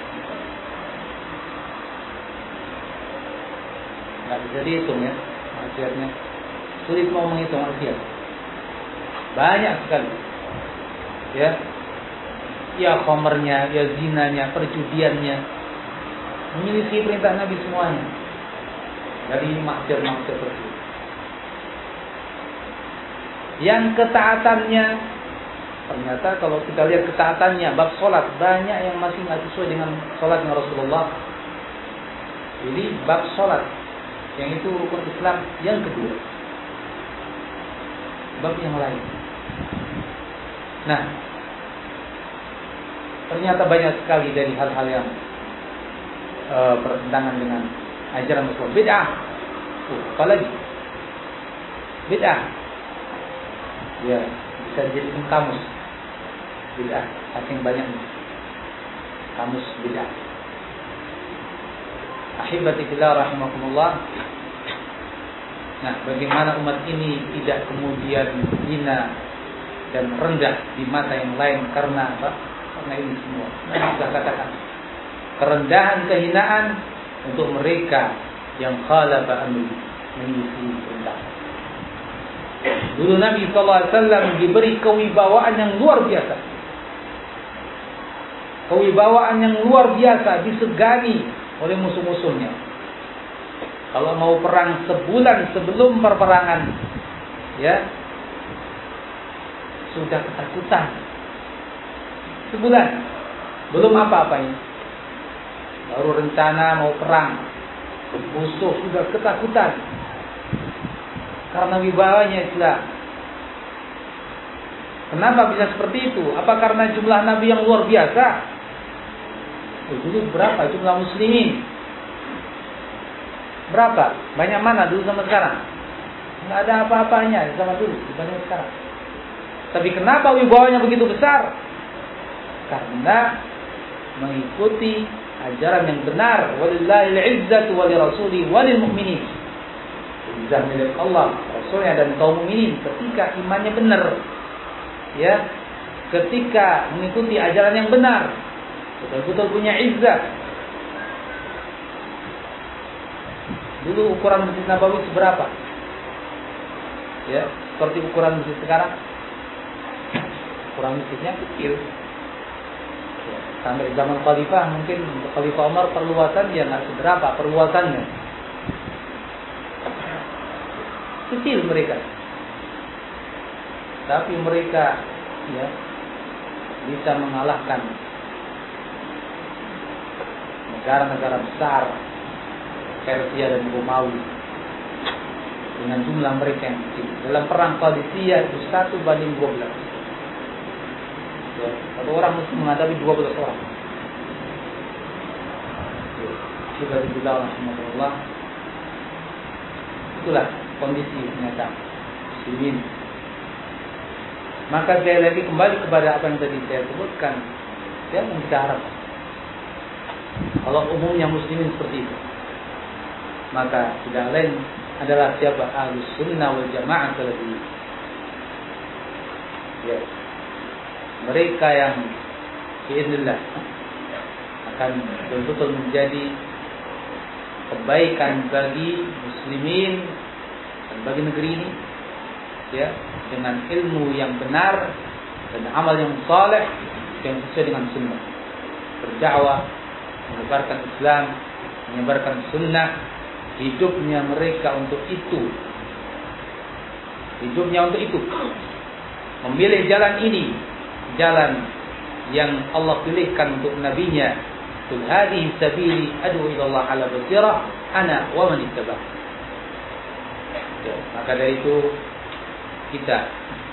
nggak bisa dihitung ya, maksiatnya sulit mau menghitung maksiat, banyak sekali. Ya, ya khomernya, ya zinanya, perjudiannya, menyelisih perintah Nabi semuanya dari maksiat-maksiat tersebut. Yang ketaatannya, ternyata kalau kita lihat ketaatannya, bab sholat banyak yang masih nggak sesuai dengan sholatnya Rasulullah. Jadi bab sholat yang itu rukun Islam yang kedua, bab yang lain. Nah, ternyata banyak sekali dari hal-hal yang uh, bertentangan dengan ajaran Rasulullah. Bid'ah, uh, apalagi bid'ah, ya bisa jadi kamus bid'ah, saking banyaknya kamus bid'ah. Ahibati fillah rahimakumullah. Nah, bagaimana umat ini tidak kemudian hina dan rendah di mata yang lain karena apa? Karena ini semua. Nah, saya katakan kerendahan, kehinaan untuk mereka yang khalafa amri, menyisi perintah. Dulu Nabi sallallahu alaihi wasallam diberi kewibawaan yang luar biasa. Kewibawaan yang luar biasa, disegani oleh musuh-musuhnya. Kalau mau perang sebulan sebelum perperangan, ya, sudah ketakutan. Sebulan belum apa-apanya, baru rencana mau perang, musuh sudah ketakutan karena wibawanya Islam. Kenapa bisa seperti itu? Apa karena jumlah nabi yang luar biasa? Oh, dulu berapa jumlah muslimin? Berapa? Banyak mana dulu sama sekarang? Nggak ada apa-apanya sama dulu dibanding sekarang. Tapi kenapa wibawanya begitu besar? Karena mengikuti ajaran yang benar. Walillahil izzatu walirasuli walil mu'minin. Izzah milik Allah, Rasulnya dan kaum mukminin ketika imannya benar. Ya, ketika mengikuti ajaran yang benar, betul-betul punya izzah. Dulu ukuran Masjid Nabawi seberapa? Ya, seperti ukuran masjid sekarang. Ukuran masjidnya kecil. Ya, sampai zaman Khalifah mungkin untuk Khalifah Umar perluasan ya nggak seberapa perluasannya. Kecil mereka. Tapi mereka ya bisa mengalahkan negara-negara besar Persia dan Romawi dengan jumlah mereka yang kecil. Dalam perang Qadisiyah itu satu banding dua belas. Ya, satu orang mesti menghadapi dua belas orang. Sudah dibilang Alhamdulillah. Itulah kondisi ternyata muslimin. Maka saya lagi kembali kepada apa yang tadi saya sebutkan. Saya kita harap kalau umumnya muslimin seperti itu, maka tidak lain adalah siapa? Ahlus sunnah wal jamaah salafi. Ya. Mereka yang biidznillah akan betul-betul menjadi kebaikan bagi muslimin dan bagi negeri ini, ya, dengan ilmu yang benar dan amal yang saleh yang sesuai dengan sunnah, berdakwah, menyebarkan Islam, menyebarkan sunnah, hidupnya mereka untuk itu, hidupnya untuk itu, memilih jalan ini, jalan yang Allah pilihkan untuk nabinya. Qul hadhihi sabili ad'u ila Allah ala basirah ana wa man ittaba'ani. Ya, maka dari itu kita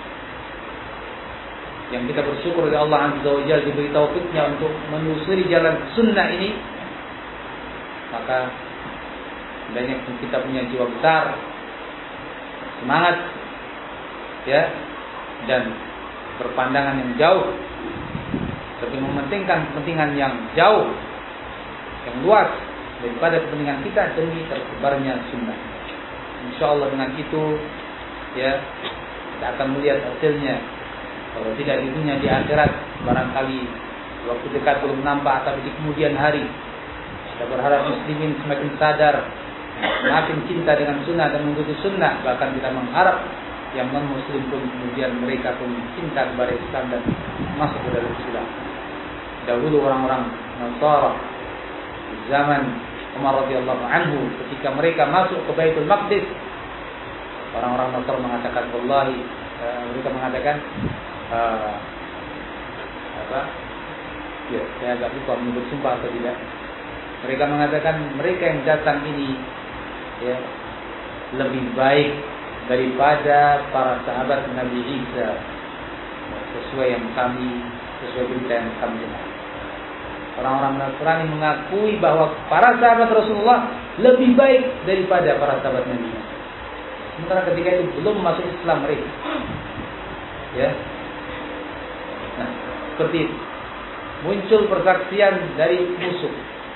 yang kita bersyukur kepada Allah Azza wa Jalla diberi taufiknya untuk menelusuri jalan sunnah ini, maka banyak kita punya jiwa besar, semangat, ya, dan berpandangan yang jauh, lebih mementingkan kepentingan yang jauh, yang luas daripada kepentingan kita demi tersebarnya sunnah. Insya Allah dengan itu, ya, kita akan melihat hasilnya. Kalau tidak di dunia, di akhirat barangkali waktu dekat belum nampak, tapi di kemudian hari kita berharap muslimin semakin sadar, semakin cinta dengan sunnah dan mengikuti sunnah. Bahkan kita mengharap yang non muslim pun kemudian mereka pun cinta kepada Islam dan masuk ke dalam Islam. dahulu orang-orang Nasara di zaman Umar radhiyallahu anhu, ketika mereka masuk ke Baitul Maqdis, orang-orang Nasara mengatakan wallahi, uh, mereka mengatakan uh, apa? Ya, saya agak lupa menyebut sumpah atau tidak. Mereka mengatakan mereka yang datang ini ya lebih baik daripada para sahabat Nabi Isa, sesuai yang kami sesuai berita yang kami dengar. Orang-orang Nasrani mengakui bahwa para sahabat Rasulullah lebih baik daripada para sahabat Nabi Isa. Sementara ketika itu belum masuk Islam mereka. Ya. Nah, seperti itu. Muncul persaksian dari musuh.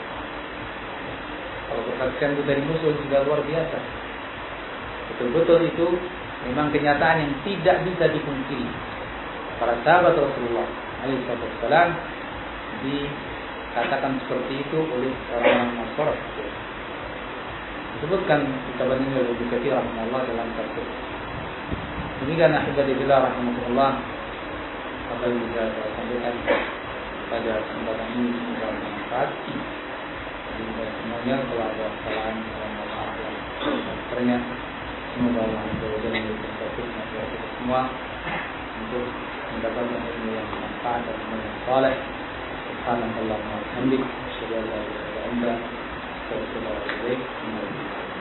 Kalau persaksian itu dari musuh sudah luar biasa. Betul-betul itu memang kenyataan yang tidak bisa dipungkiri. Para sahabat Rasulullah alaihi wasallam dikatakan seperti itu oleh orang-orang Nasrani. Disebutkan kitab ini oleh Ibnu Katsir rahimahullah dalam tafsir. Demikian ahibati billah rahimahullah, apa yang bisa saya sampaikan pada kesempatan ini semoga bermanfaat. Jadi semuanya kalau ada kesalahan dalam maaf yang ternyata semoga Allah memberikan taufik kepada kita semua untuk mendapatkan ilmu yang bermanfaat dan ilmu yang saleh. Subhanallah wa bihamdihi, asyhadu an la ilaha illa anta, astaghfiruka wa atubu ilaik.